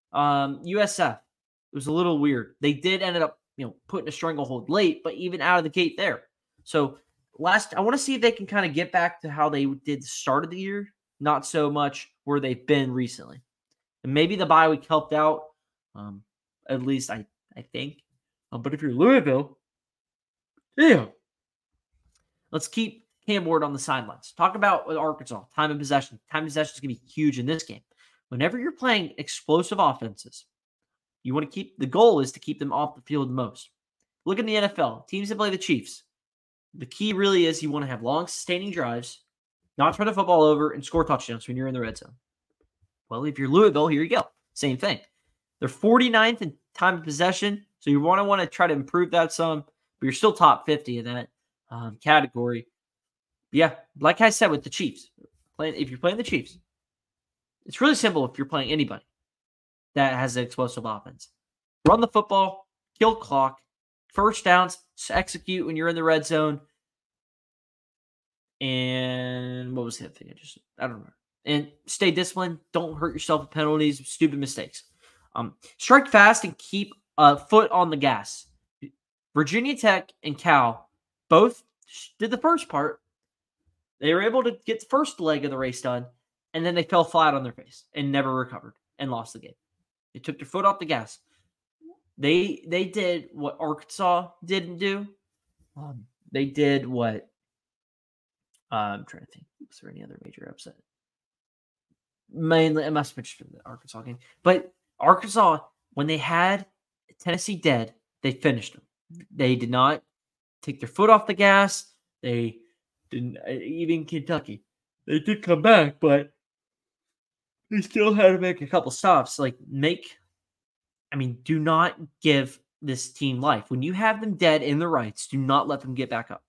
Um, U S F, it was a little weird. They did end up, you know, putting a stranglehold late, but even out of the gate there. So last, I want to see if they can kind of get back to how they did the start of the year, not so much where they've been recently. And maybe the bye week helped out, um, at least I, I think. Um, but if you're Louisville, yeah, let's keep Cam Ward on the sidelines. Talk about with Arkansas, time of possession. Time of possession is going to be huge in this game. Whenever you're playing explosive offenses, you want to keep, the goal is to keep them off the field the most. Look in the N F L, teams that play the Chiefs. The key really is you want to have long, sustaining drives, not turn the football over, and score touchdowns when you're in the red zone. Well, if you're Louisville, here you go. Same thing. They're forty-ninth in time of possession, so you want to want to try to improve that some, but you're still top fifty in that um, category. Yeah, like I said with the Chiefs, playing if you're playing the Chiefs, it's really simple if you're playing anybody that has an explosive offense. Run the football, kill clock, first downs, execute when you're in the red zone. And what was the other thing? I just, I don't remember. And stay disciplined. Don't hurt yourself with penalties, stupid mistakes. Um, strike fast and keep a foot on the gas. Virginia Tech and Cal both did the first part. They were able to get the first leg of the race done, and then they fell flat on their face and never recovered and lost the game. They took their foot off the gas. They they did what Arkansas didn't do. Um, they did what uh, I'm trying to think. Was there any other major upset? Mainly, it must have been the Arkansas game. But Arkansas, when they had Tennessee dead, they finished them. They did not take their foot off the gas. They didn't, even Kentucky. They did come back, but they still had to make a couple stops. Like, make, I mean, do not give this team life. When you have them dead in the rights, do not let them get back up.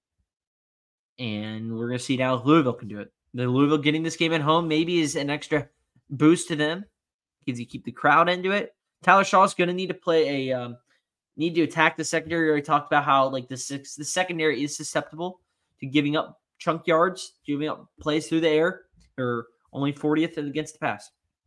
And we're going to see now if Louisville can do it. The Louisville getting this game at home maybe is an extra boost to them because you keep the crowd into it. Tyler Shaw is going to need to play a um, need to attack the secondary. We already talked about how like the six, the secondary is susceptible to giving up chunk yards, giving up plays through the air. Or only fortieth against the pass.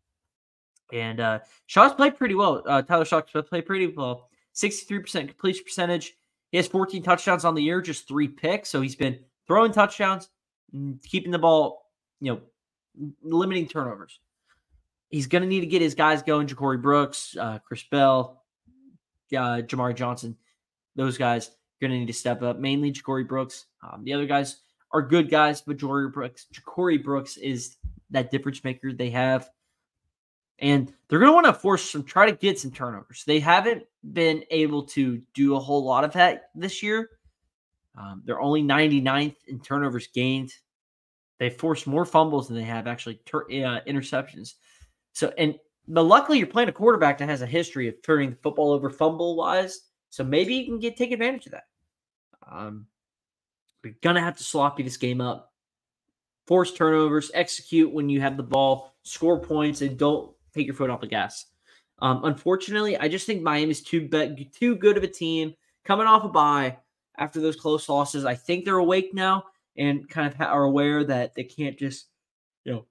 And uh, Shaw's played pretty well. Uh, Tyler Shaw's played pretty well. sixty-three percent completion percentage. He has fourteen touchdowns on the year, just three picks. So he's been throwing touchdowns, keeping the ball, you know, limiting turnovers. He's going to need to get his guys going. Ja'Cory Brooks, uh, Chris Bell, uh, Jamari Johnson. Those guys are going to need to step up. Mainly Ja'Cory Brooks. Um, the other guys are good guys, but Ja'Cory Brooks, Ja'Cory Brooks is that difference maker they have. And they're going to want to force some, try to get some turnovers. They haven't been able to do a whole lot of that this year. Um, they're only ninety-ninth in turnovers gained. They forced more fumbles than they have actually ter- uh, interceptions. So, and but luckily you're playing a quarterback that has a history of turning the football over fumble wise. So maybe you can get take advantage of that. Um, you're gonna have to sloppy this game up, force turnovers, execute when you have the ball, score points, and don't take your foot off the gas. Um, unfortunately, I just think Miami's too be- too good of a team coming off a bye after those close losses. I think they're awake now and kind of are aware that they can't just, you know,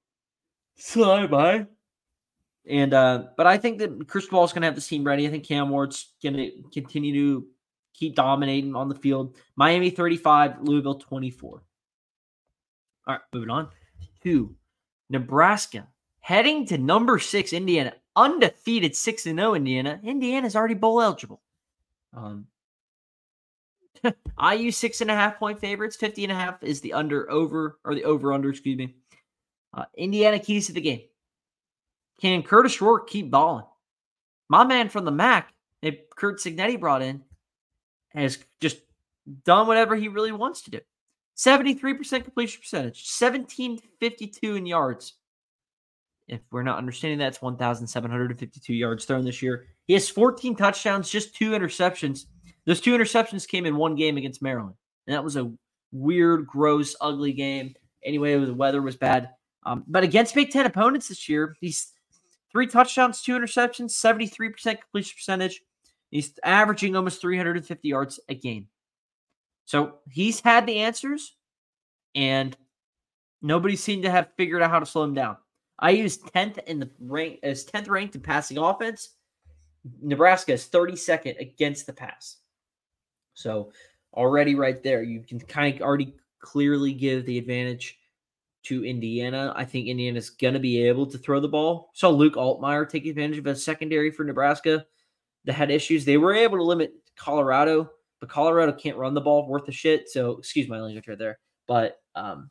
slide by. And uh, but I think that Chris Ball's going to have this team ready. I think Cam Ward's going to continue to keep dominating on the field. Miami thirty-five, Louisville twenty-four. All right, moving on to Nebraska. Heading to number six, Indiana. Undefeated six and oh Indiana. Indiana's already bowl eligible. Um, I U six and a half point favorites. fifty and a half is the under over, or the over under, excuse me. Uh, Indiana keys to the game. Can Curtis Rourke keep balling? My man from the M A C that Kurt Signetti brought in has just done whatever he really wants to do. seventy-three percent completion percentage, seventeen fifty-two in yards. If we're not understanding that, it's one thousand seven hundred fifty-two yards thrown this year. He has fourteen touchdowns, just two interceptions. Those two interceptions came in one game against Maryland. And that was a weird, gross, ugly game. Anyway, the weather was bad. Um, but against Big Ten opponents this year, he's three touchdowns, two interceptions, seventy-three percent completion percentage. He's averaging almost three hundred fifty yards a game. So he's had the answers, and nobody seemed to have figured out how to slow him down. I U is tenth in the rank is tenth ranked in passing offense. Nebraska is thirty-second against the pass. So already right there, you can kind of already clearly give the advantage to Indiana. I think Indiana's going to be able to throw the ball. Saw Luke Altmaier take advantage of a secondary for Nebraska that had issues. They were able to limit Colorado, but Colorado can't run the ball worth a shit. So excuse my language right there. But um,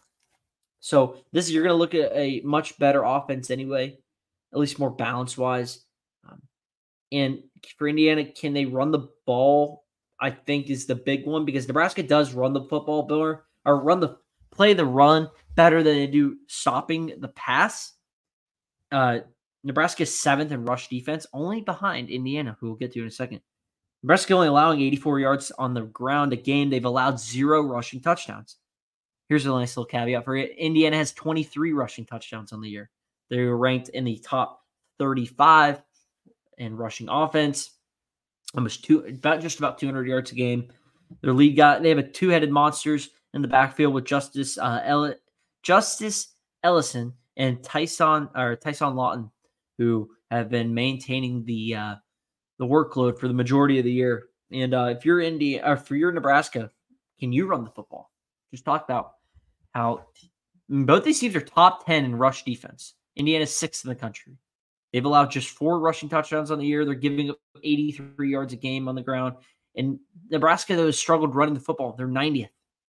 so this is, you're going to look at a much better offense anyway, at least more balance wise. Um, and for Indiana, can they run the ball? I think is the big one, because Nebraska does run the football better, or run the play the run better than they do stopping the pass. Uh, Nebraska is seventh in rush defense, only behind Indiana, who we'll get to in a second. Nebraska only allowing eighty-four yards on the ground a game. They've allowed zero rushing touchdowns. Here's a nice little caveat for you. Indiana has twenty-three rushing touchdowns on the year. They were ranked in the top thirty-five in rushing offense. Almost two, about just about two hundred yards a game. Their lead guy, they have a two-headed monsters in the backfield with Justice uh, El- Justice Ellison and Tyson or Tyson Lawton, who have been maintaining the uh, the workload for the majority of the year. And uh, if you're Indy, or for your Nebraska, can you run the football? Just talk about how both these teams are top ten in rush defense. Indiana's sixth in the country. They've allowed just four rushing touchdowns on the year. They're giving up eighty-three yards a game on the ground. And Nebraska, though, has struggled running the football. They're ninetieth.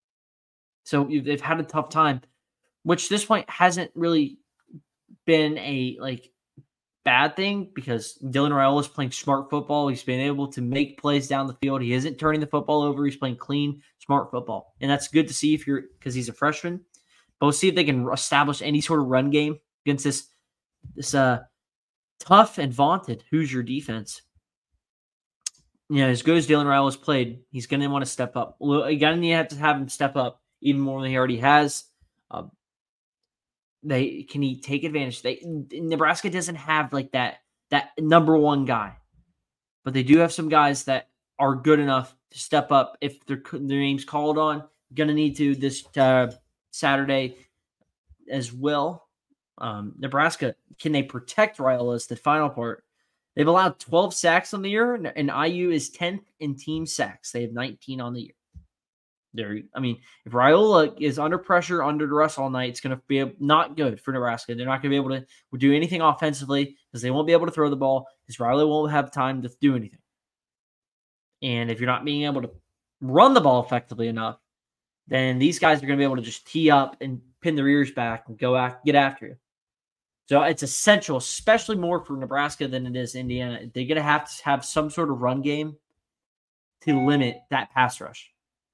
So they've had a tough time, which this point hasn't really been a like bad thing, because Dylan Raiola is playing smart football. He's been able to make plays down the field. He isn't turning the football over. He's playing clean, smart football. And that's good to see if you're because he's a freshman. But we'll see if they can establish any sort of run game against this this uh tough and vaunted Hoosier defense. You know, as good as Dylan Raiola has played, he's going to want to step up. You're going to have to have him step up even more than he already has. Uh, they can he take advantage? They Nebraska doesn't have like that that number one guy, but they do have some guys that are good enough to step up if their their name's called on. Going to need to this uh, Saturday as well. Um, Nebraska, can they protect Raiola is the final part. They've allowed twelve sacks on the year, and I U is tenth in team sacks. They have nineteen on the year. There, I mean, if Raiola is under pressure, under duress all night, it's going to be not good for Nebraska. They're not going to be able to do anything offensively because they won't be able to throw the ball because Raiola won't have time to do anything. And if you're not being able to run the ball effectively enough, then these guys are going to be able to just tee up and pin their ears back and go out, get after you. So it's essential, especially more for Nebraska than it is Indiana. They're going to have to have some sort of run game to limit that pass rush.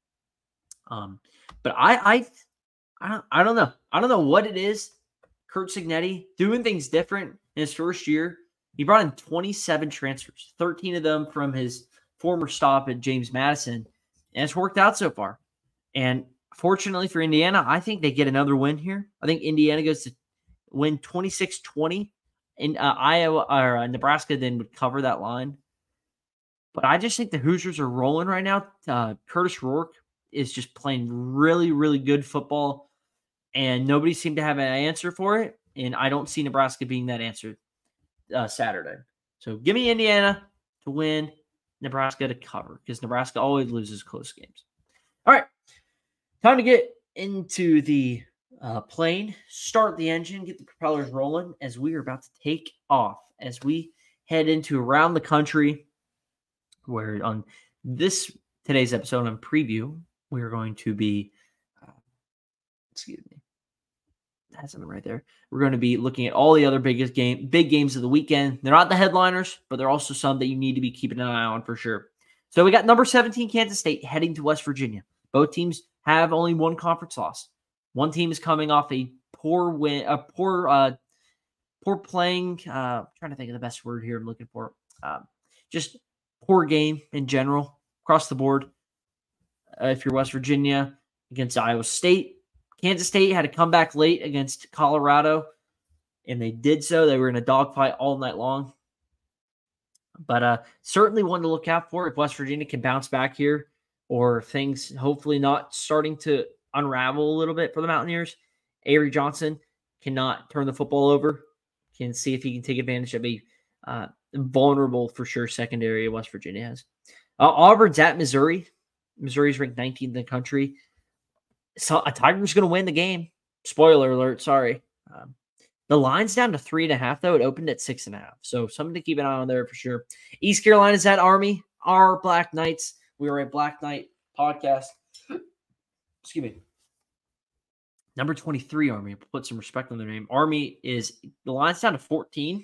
Um, but I, I, I don't, I don't know. I don't know what it is. Curt Cignetti doing things different in his first year. He brought in twenty-seven transfers, thirteen of them from his former stop at James Madison, and it's worked out so far. And fortunately for Indiana, I think they get another win here. I think Indiana goes to win twenty-six twenty, and uh, Iowa or uh, Nebraska then would cover that line. But I just think the Hoosiers are rolling right now. Uh, Curtis Rourke is just playing really, really good football, and nobody seemed to have an answer for it. And I don't see Nebraska being that answer uh, Saturday. So give me Indiana to win, Nebraska to cover, because Nebraska always loses close games. All right, time to get into the uh, plane, start the engine, get the propellers rolling as we are about to take off, as we head into around the country, where on this today's episode on preview, we are going to be, uh, excuse me, that's something right there. We're going to be looking at all the other biggest game, big games of the weekend. They're not the headliners, but they're also some that you need to be keeping an eye on for sure. So we got number seventeen, Kansas State, heading to West Virginia. Both teams have only one conference loss. One team is coming off a poor win, a poor, uh, poor playing. Uh, I'm trying to think of the best word here. I'm looking for um, just poor game in general across the board. Uh, if you're West Virginia against Iowa State, Kansas State had to come back late against Colorado, and they did so. They were in a dogfight all night long. But uh, certainly one to look out for if West Virginia can bounce back here, or things hopefully not starting to unravel a little bit for the Mountaineers. Avery Johnson cannot turn the football over. Can see if he can take advantage of a uh, vulnerable, for sure, secondary West Virginia has. Uh, Auburn's at Missouri. Missouri's ranked nineteenth in the country. So a Tiger's going to win the game. Spoiler alert, sorry. Um, the line's down to three and a half, though. It opened at six and a half. So something to keep an eye on there for sure. East Carolina's at Army. Our Black Knights. We are a Black Knight podcast. Excuse me. Number twenty-three Army. Put some respect on their name. Army is, the line's down to fourteen.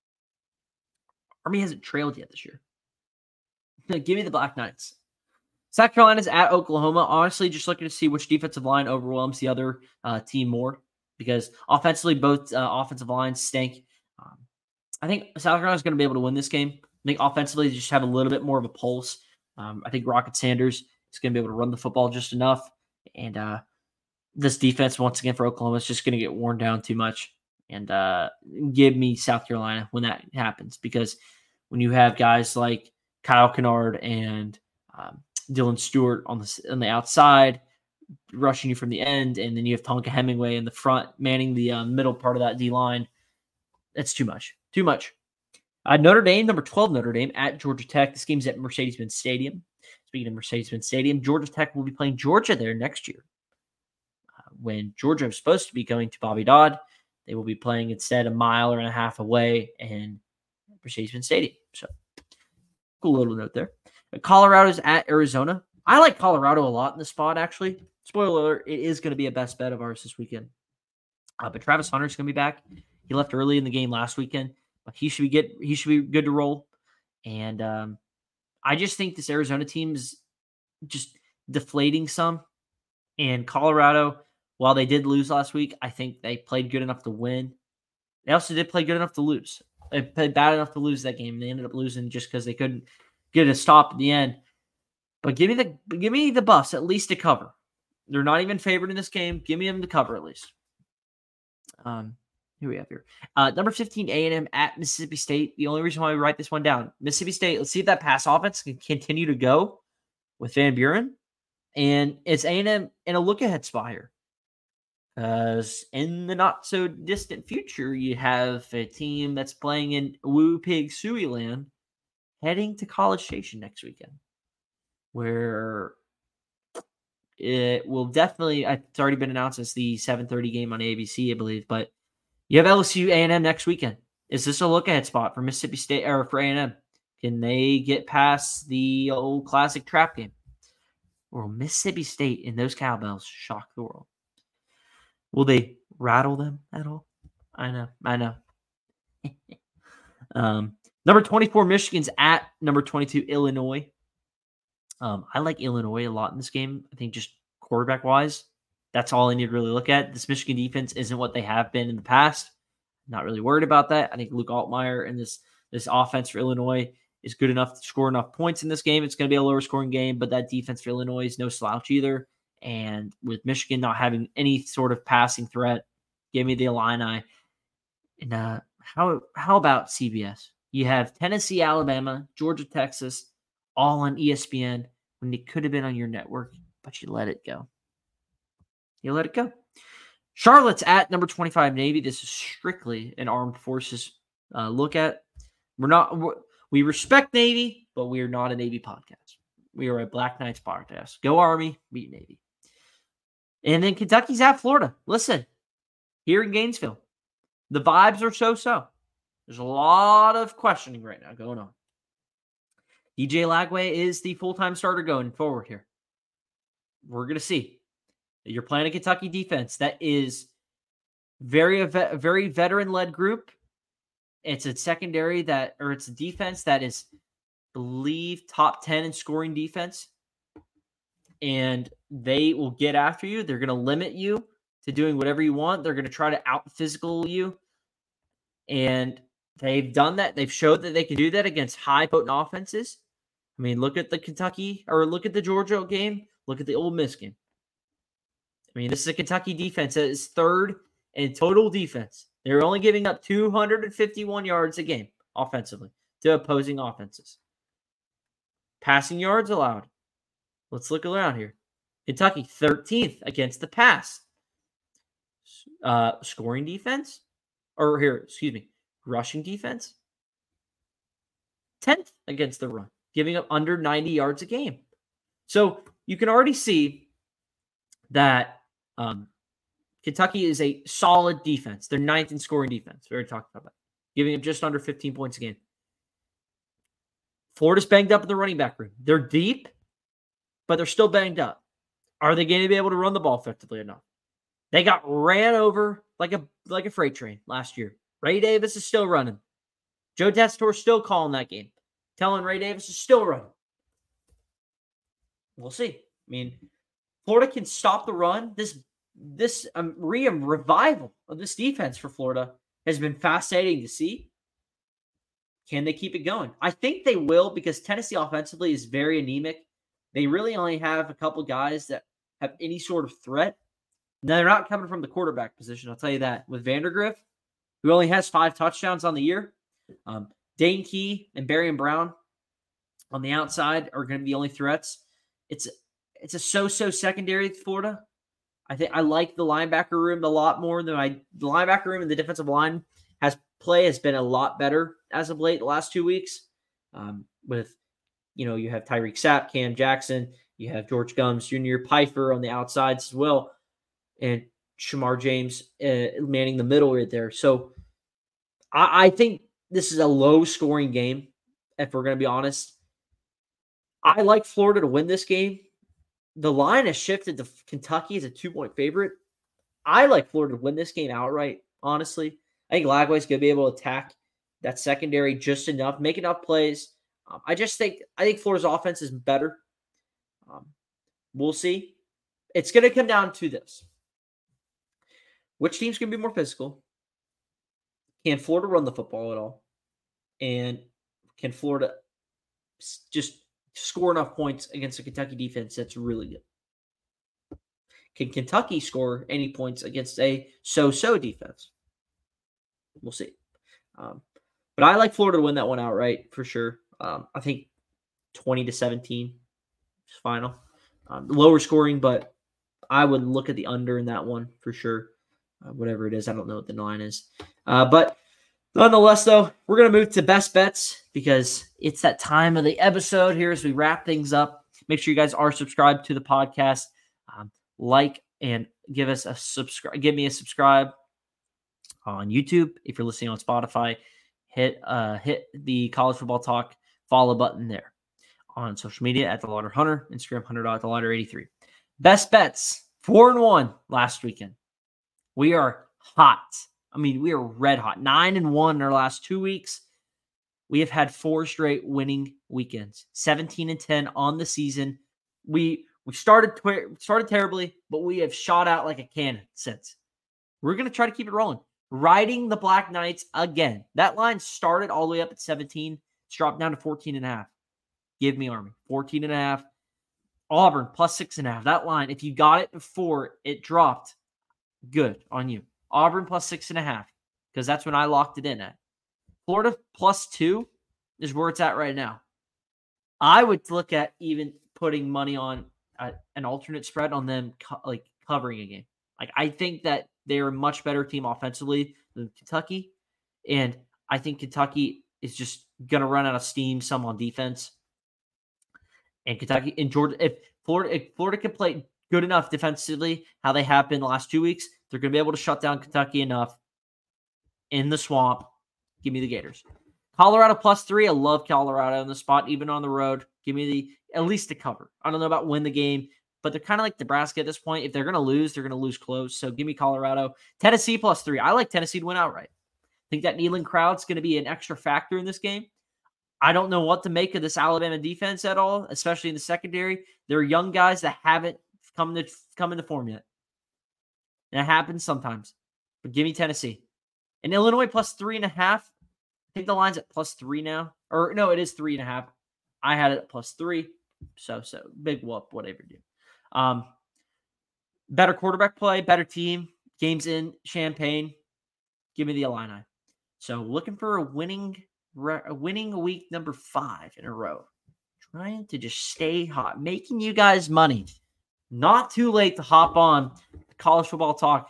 Army hasn't trailed yet this year. Give me the Black Knights. South Carolina's at Oklahoma. Honestly, just looking to see which defensive line overwhelms the other uh, team more, because offensively, both uh, offensive lines stink. Um, I think South Carolina's going to be able to win this game. I think offensively, they just have a little bit more of a pulse. Um, I think Rocket Sanders is going to be able to run the football just enough. And uh, this defense, once again, for Oklahoma, is just going to get worn down too much. And uh, give me South Carolina when that happens, because when you have guys like Kyle Kennard and um, Dylan Stewart on the on the outside, rushing you from the end, and then you have Tonka Hemingway in the front, manning the uh, middle part of that D line. That's too much. Too much. Uh, Notre Dame, number twelve Notre Dame at Georgia Tech. This game's at Mercedes-Benz Stadium. Speaking of Mercedes-Benz Stadium, Georgia Tech will be playing Georgia there next year. Uh, when Georgia was supposed to be going to Bobby Dodd, they will be playing instead a mile and a half away in Mercedes-Benz Stadium. So, cool little note there. Colorado's at Arizona. I like Colorado a lot in the spot, actually. Spoiler alert, it is going to be a best bet of ours this weekend. Uh, but Travis Hunter's going to be back. He left early in the game last weekend, but he should be get he should be good to roll. And um, I just think this Arizona team is just deflating some. And Colorado, while they did lose last week, I think they played good enough to win. They also did play good enough to lose. They played bad enough to lose that game. They ended up losing just because they couldn't get a stop at the end. But give me the give me the Buffs at least to cover. They're not even favored in this game. Give me them to cover at least. Um, here we have here. Uh, number fifteen, A and M at Mississippi State. The only reason why we write this one down, Mississippi State, let's see if that pass offense can continue to go with Van Buren. And it's A and M in a look-ahead spot here. Because in the not-so-distant future, you have a team that's playing in Woo Pig Suey Land heading to College Station next weekend, where it will definitely, it's already been announced as the seven thirty game on A B C, I believe, but you have L S U A and M next weekend. Is this a look-ahead spot for Mississippi State or for A and M? Can they get past the old classic trap game? Or will Mississippi State and those cowbells shock the world? Will they rattle them at all? I know, I know. um, number twenty-four, Michigan's at number twenty-two, Illinois. Um, I like Illinois a lot in this game. I think just quarterback-wise, that's all I need to really look at. This Michigan defense isn't what they have been in the past. Not really worried about that. I think Luke Altmaier and this this offense for Illinois is good enough to score enough points in this game. It's going to be a lower scoring game, but that defense for Illinois is no slouch either. And with Michigan not having any sort of passing threat, give me the Illini. And uh, how how about C B S? You have Tennessee, Alabama, Georgia, Texas, all on E S P N when it could have been on your network, but you let it go. You let it go. Charlotte's at number twenty-five, Navy. This is strictly an armed forces uh, look at. We're not. We're, we respect Navy, but we are not a Navy podcast. We are a Black Knights podcast. Go Army, beat Navy. And then Kentucky's at Florida. Listen, here in Gainesville, the vibes are so-so. There's a lot of questioning right now going on. D J Lagway is the full-time starter going forward here. We're going to see. You're playing a Kentucky defense that is very, a very veteran-led group. It's a secondary that, or it's a defense that is, I believe, top ten in scoring defense. And they will get after you. They're going to limit you to doing whatever you want. They're going to try to out-physical you. And they've done that. They've showed that they can do that against high potent offenses. I mean, look at the Kentucky, or look at the Georgia game. Look at the Ole Miss game. I mean, this is a Kentucky defense that is third in total defense. They're only giving up two hundred fifty-one yards a game offensively to opposing offenses. Passing yards allowed. Let's look around here. Kentucky, thirteenth against the pass. Uh, scoring defense, or here, excuse me, rushing defense, tenth against the run, giving up under ninety yards a game. So you can already see that um, Kentucky is a solid defense. They're ninth in scoring defense. We already talked about that, giving up just under fifteen points a game. Florida's banged up in the running back room. They're deep, but they're still banged up. Are they going to be able to run the ball effectively enough? They got ran over like a like a freight train last year. Ray Davis is still running. Joe Tessitore still calling that game, telling Ray Davis is still running. We'll see. I mean, Florida can stop the run. This this um, re- revival of this defense for Florida has been fascinating to see. Can they keep it going? I think they will, because Tennessee offensively is very anemic. They really only have a couple guys that have any sort of threat. Now, they're not coming from the quarterback position, I'll tell you that. With Vandergriff, who only has five touchdowns on the year, um, Dane Key and Barian Brown on the outside are going to be the only threats. It's it's a so-so secondary at Florida. I think I like the linebacker room a lot more than I. The linebacker room and the defensive line has play has been a lot better as of late the last two weeks. Um, with you know you have Tyreek Sapp, Cam Jackson, you have George Gums Junior, Pfeiffer on the outsides as well, and Shamar James uh, manning the middle right there. So I, I think this is a low-scoring game, if we're going to be honest. I like Florida to win this game. The line has shifted to Kentucky as a two-point favorite. I like Florida to win this game outright, honestly. I think Lagway's going to be able to attack that secondary just enough, make enough plays. Um, I just think I think Florida's offense is better. Um, we'll see. It's going to come down to this. Which team's going to be more physical? Can Florida run the football at all? And can Florida just score enough points against a Kentucky defense that's really good? Can Kentucky score any points against a so-so defense? We'll see. Um, but I like Florida to win that one outright for sure. Um, I think twenty to seventeen is final. Um, lower scoring, but I would look at the under in that one for sure. Uh, whatever it is, I don't know what the line is. Uh, but nonetheless, though, we're going to move to best bets because it's that time of the episode here as we wrap things up. Make sure you guys are subscribed to the podcast. Um, like and give us a subscribe. Give me a subscribe on YouTube. If you're listening on Spotify, hit uh, hit the College Football Talk follow button there. On social media at The Lauder Hunter, Instagram Hunter dot the Lauder eighty-three. Best bets, four and one last weekend. We are hot. I mean, we are red hot. Nine and one in our last two weeks. We have had four straight winning weekends. seventeen and ten on the season. We we started started terribly, but we have shot out like a cannon since. We're going to try to keep it rolling. Riding the Black Knights again. That line started all the way up at seventeen. It's dropped down to fourteen and a half. Give me Army. fourteen and a half. Auburn plus six and a half. That line, if you got it before it dropped, good on you. Auburn plus six and a half, because that's when I locked it in at. Florida plus two is where it's at right now. I would look at even putting money on uh, an alternate spread on them, co- like covering a game. Like I think that they're a much better team offensively than Kentucky, and I think Kentucky is just gonna run out of steam some on defense. And Kentucky and Georgia, if Florida, if Florida can play good enough defensively, how they have been the last two weeks, they're going to be able to shut down Kentucky enough in the swamp. Give me the Gators. Colorado plus three. I love Colorado in the spot, even on the road. Give me the at least a cover. I don't know about win the game, but they're kind of like Nebraska at this point. If they're going to lose, they're going to lose close. So give me Colorado. Tennessee plus three. I like Tennessee to win outright. I think that Neyland crowd's going to be an extra factor in this game. I don't know what to make of this Alabama defense at all, especially in the secondary. There are young guys that haven't come to come into form yet. And it happens sometimes. But give me Tennessee. And Illinois plus three and a half. I think the line's at plus three now. Or no, it is three and a half. I had it at plus three. So, so big whoop, whatever you do. Um, better quarterback play, better team. Games in Champaign. Give me the Illini. So looking for a winning A winning week number five in a row. Trying to just stay hot. Making you guys money. Not too late to hop on College Football Talk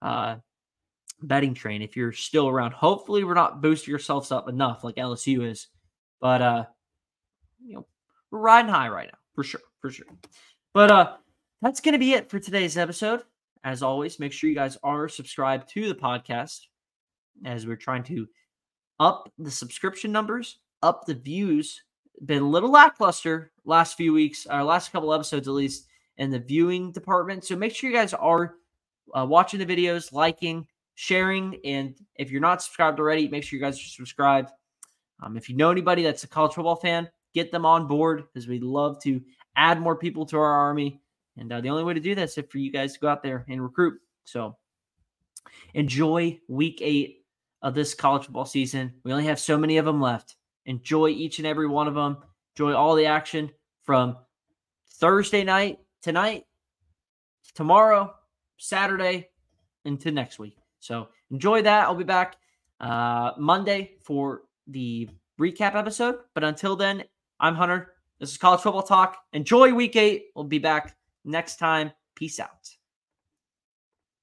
uh, betting train if you're still around. Hopefully, we're not boosting yourselves up enough like L S U is, but uh, you know, we're riding high right now for sure, for sure. But uh, that's gonna be it for today's episode. As always, make sure you guys are subscribed to the podcast as we're trying to up the subscription numbers, up the views. Been a little lackluster last few weeks, our last couple episodes at least, in the viewing department. So make sure you guys are uh, watching the videos, liking, sharing, and if you're not subscribed already, make sure you guys are subscribed. Um, if you know anybody that's a college football fan, get them on board because we'd love to add more people to our army. And uh, the only way to do this is for you guys to go out there and recruit. So enjoy week eight of this college football season. We only have so many of them left. Enjoy each and every one of them. Enjoy all the action from Thursday night, tonight, tomorrow, Saturday, into next week. So enjoy that. I'll be back uh, Monday for the recap episode. But until then, I'm Hunter. This is College Football Talk. Enjoy week eight. We'll be back next time. Peace out.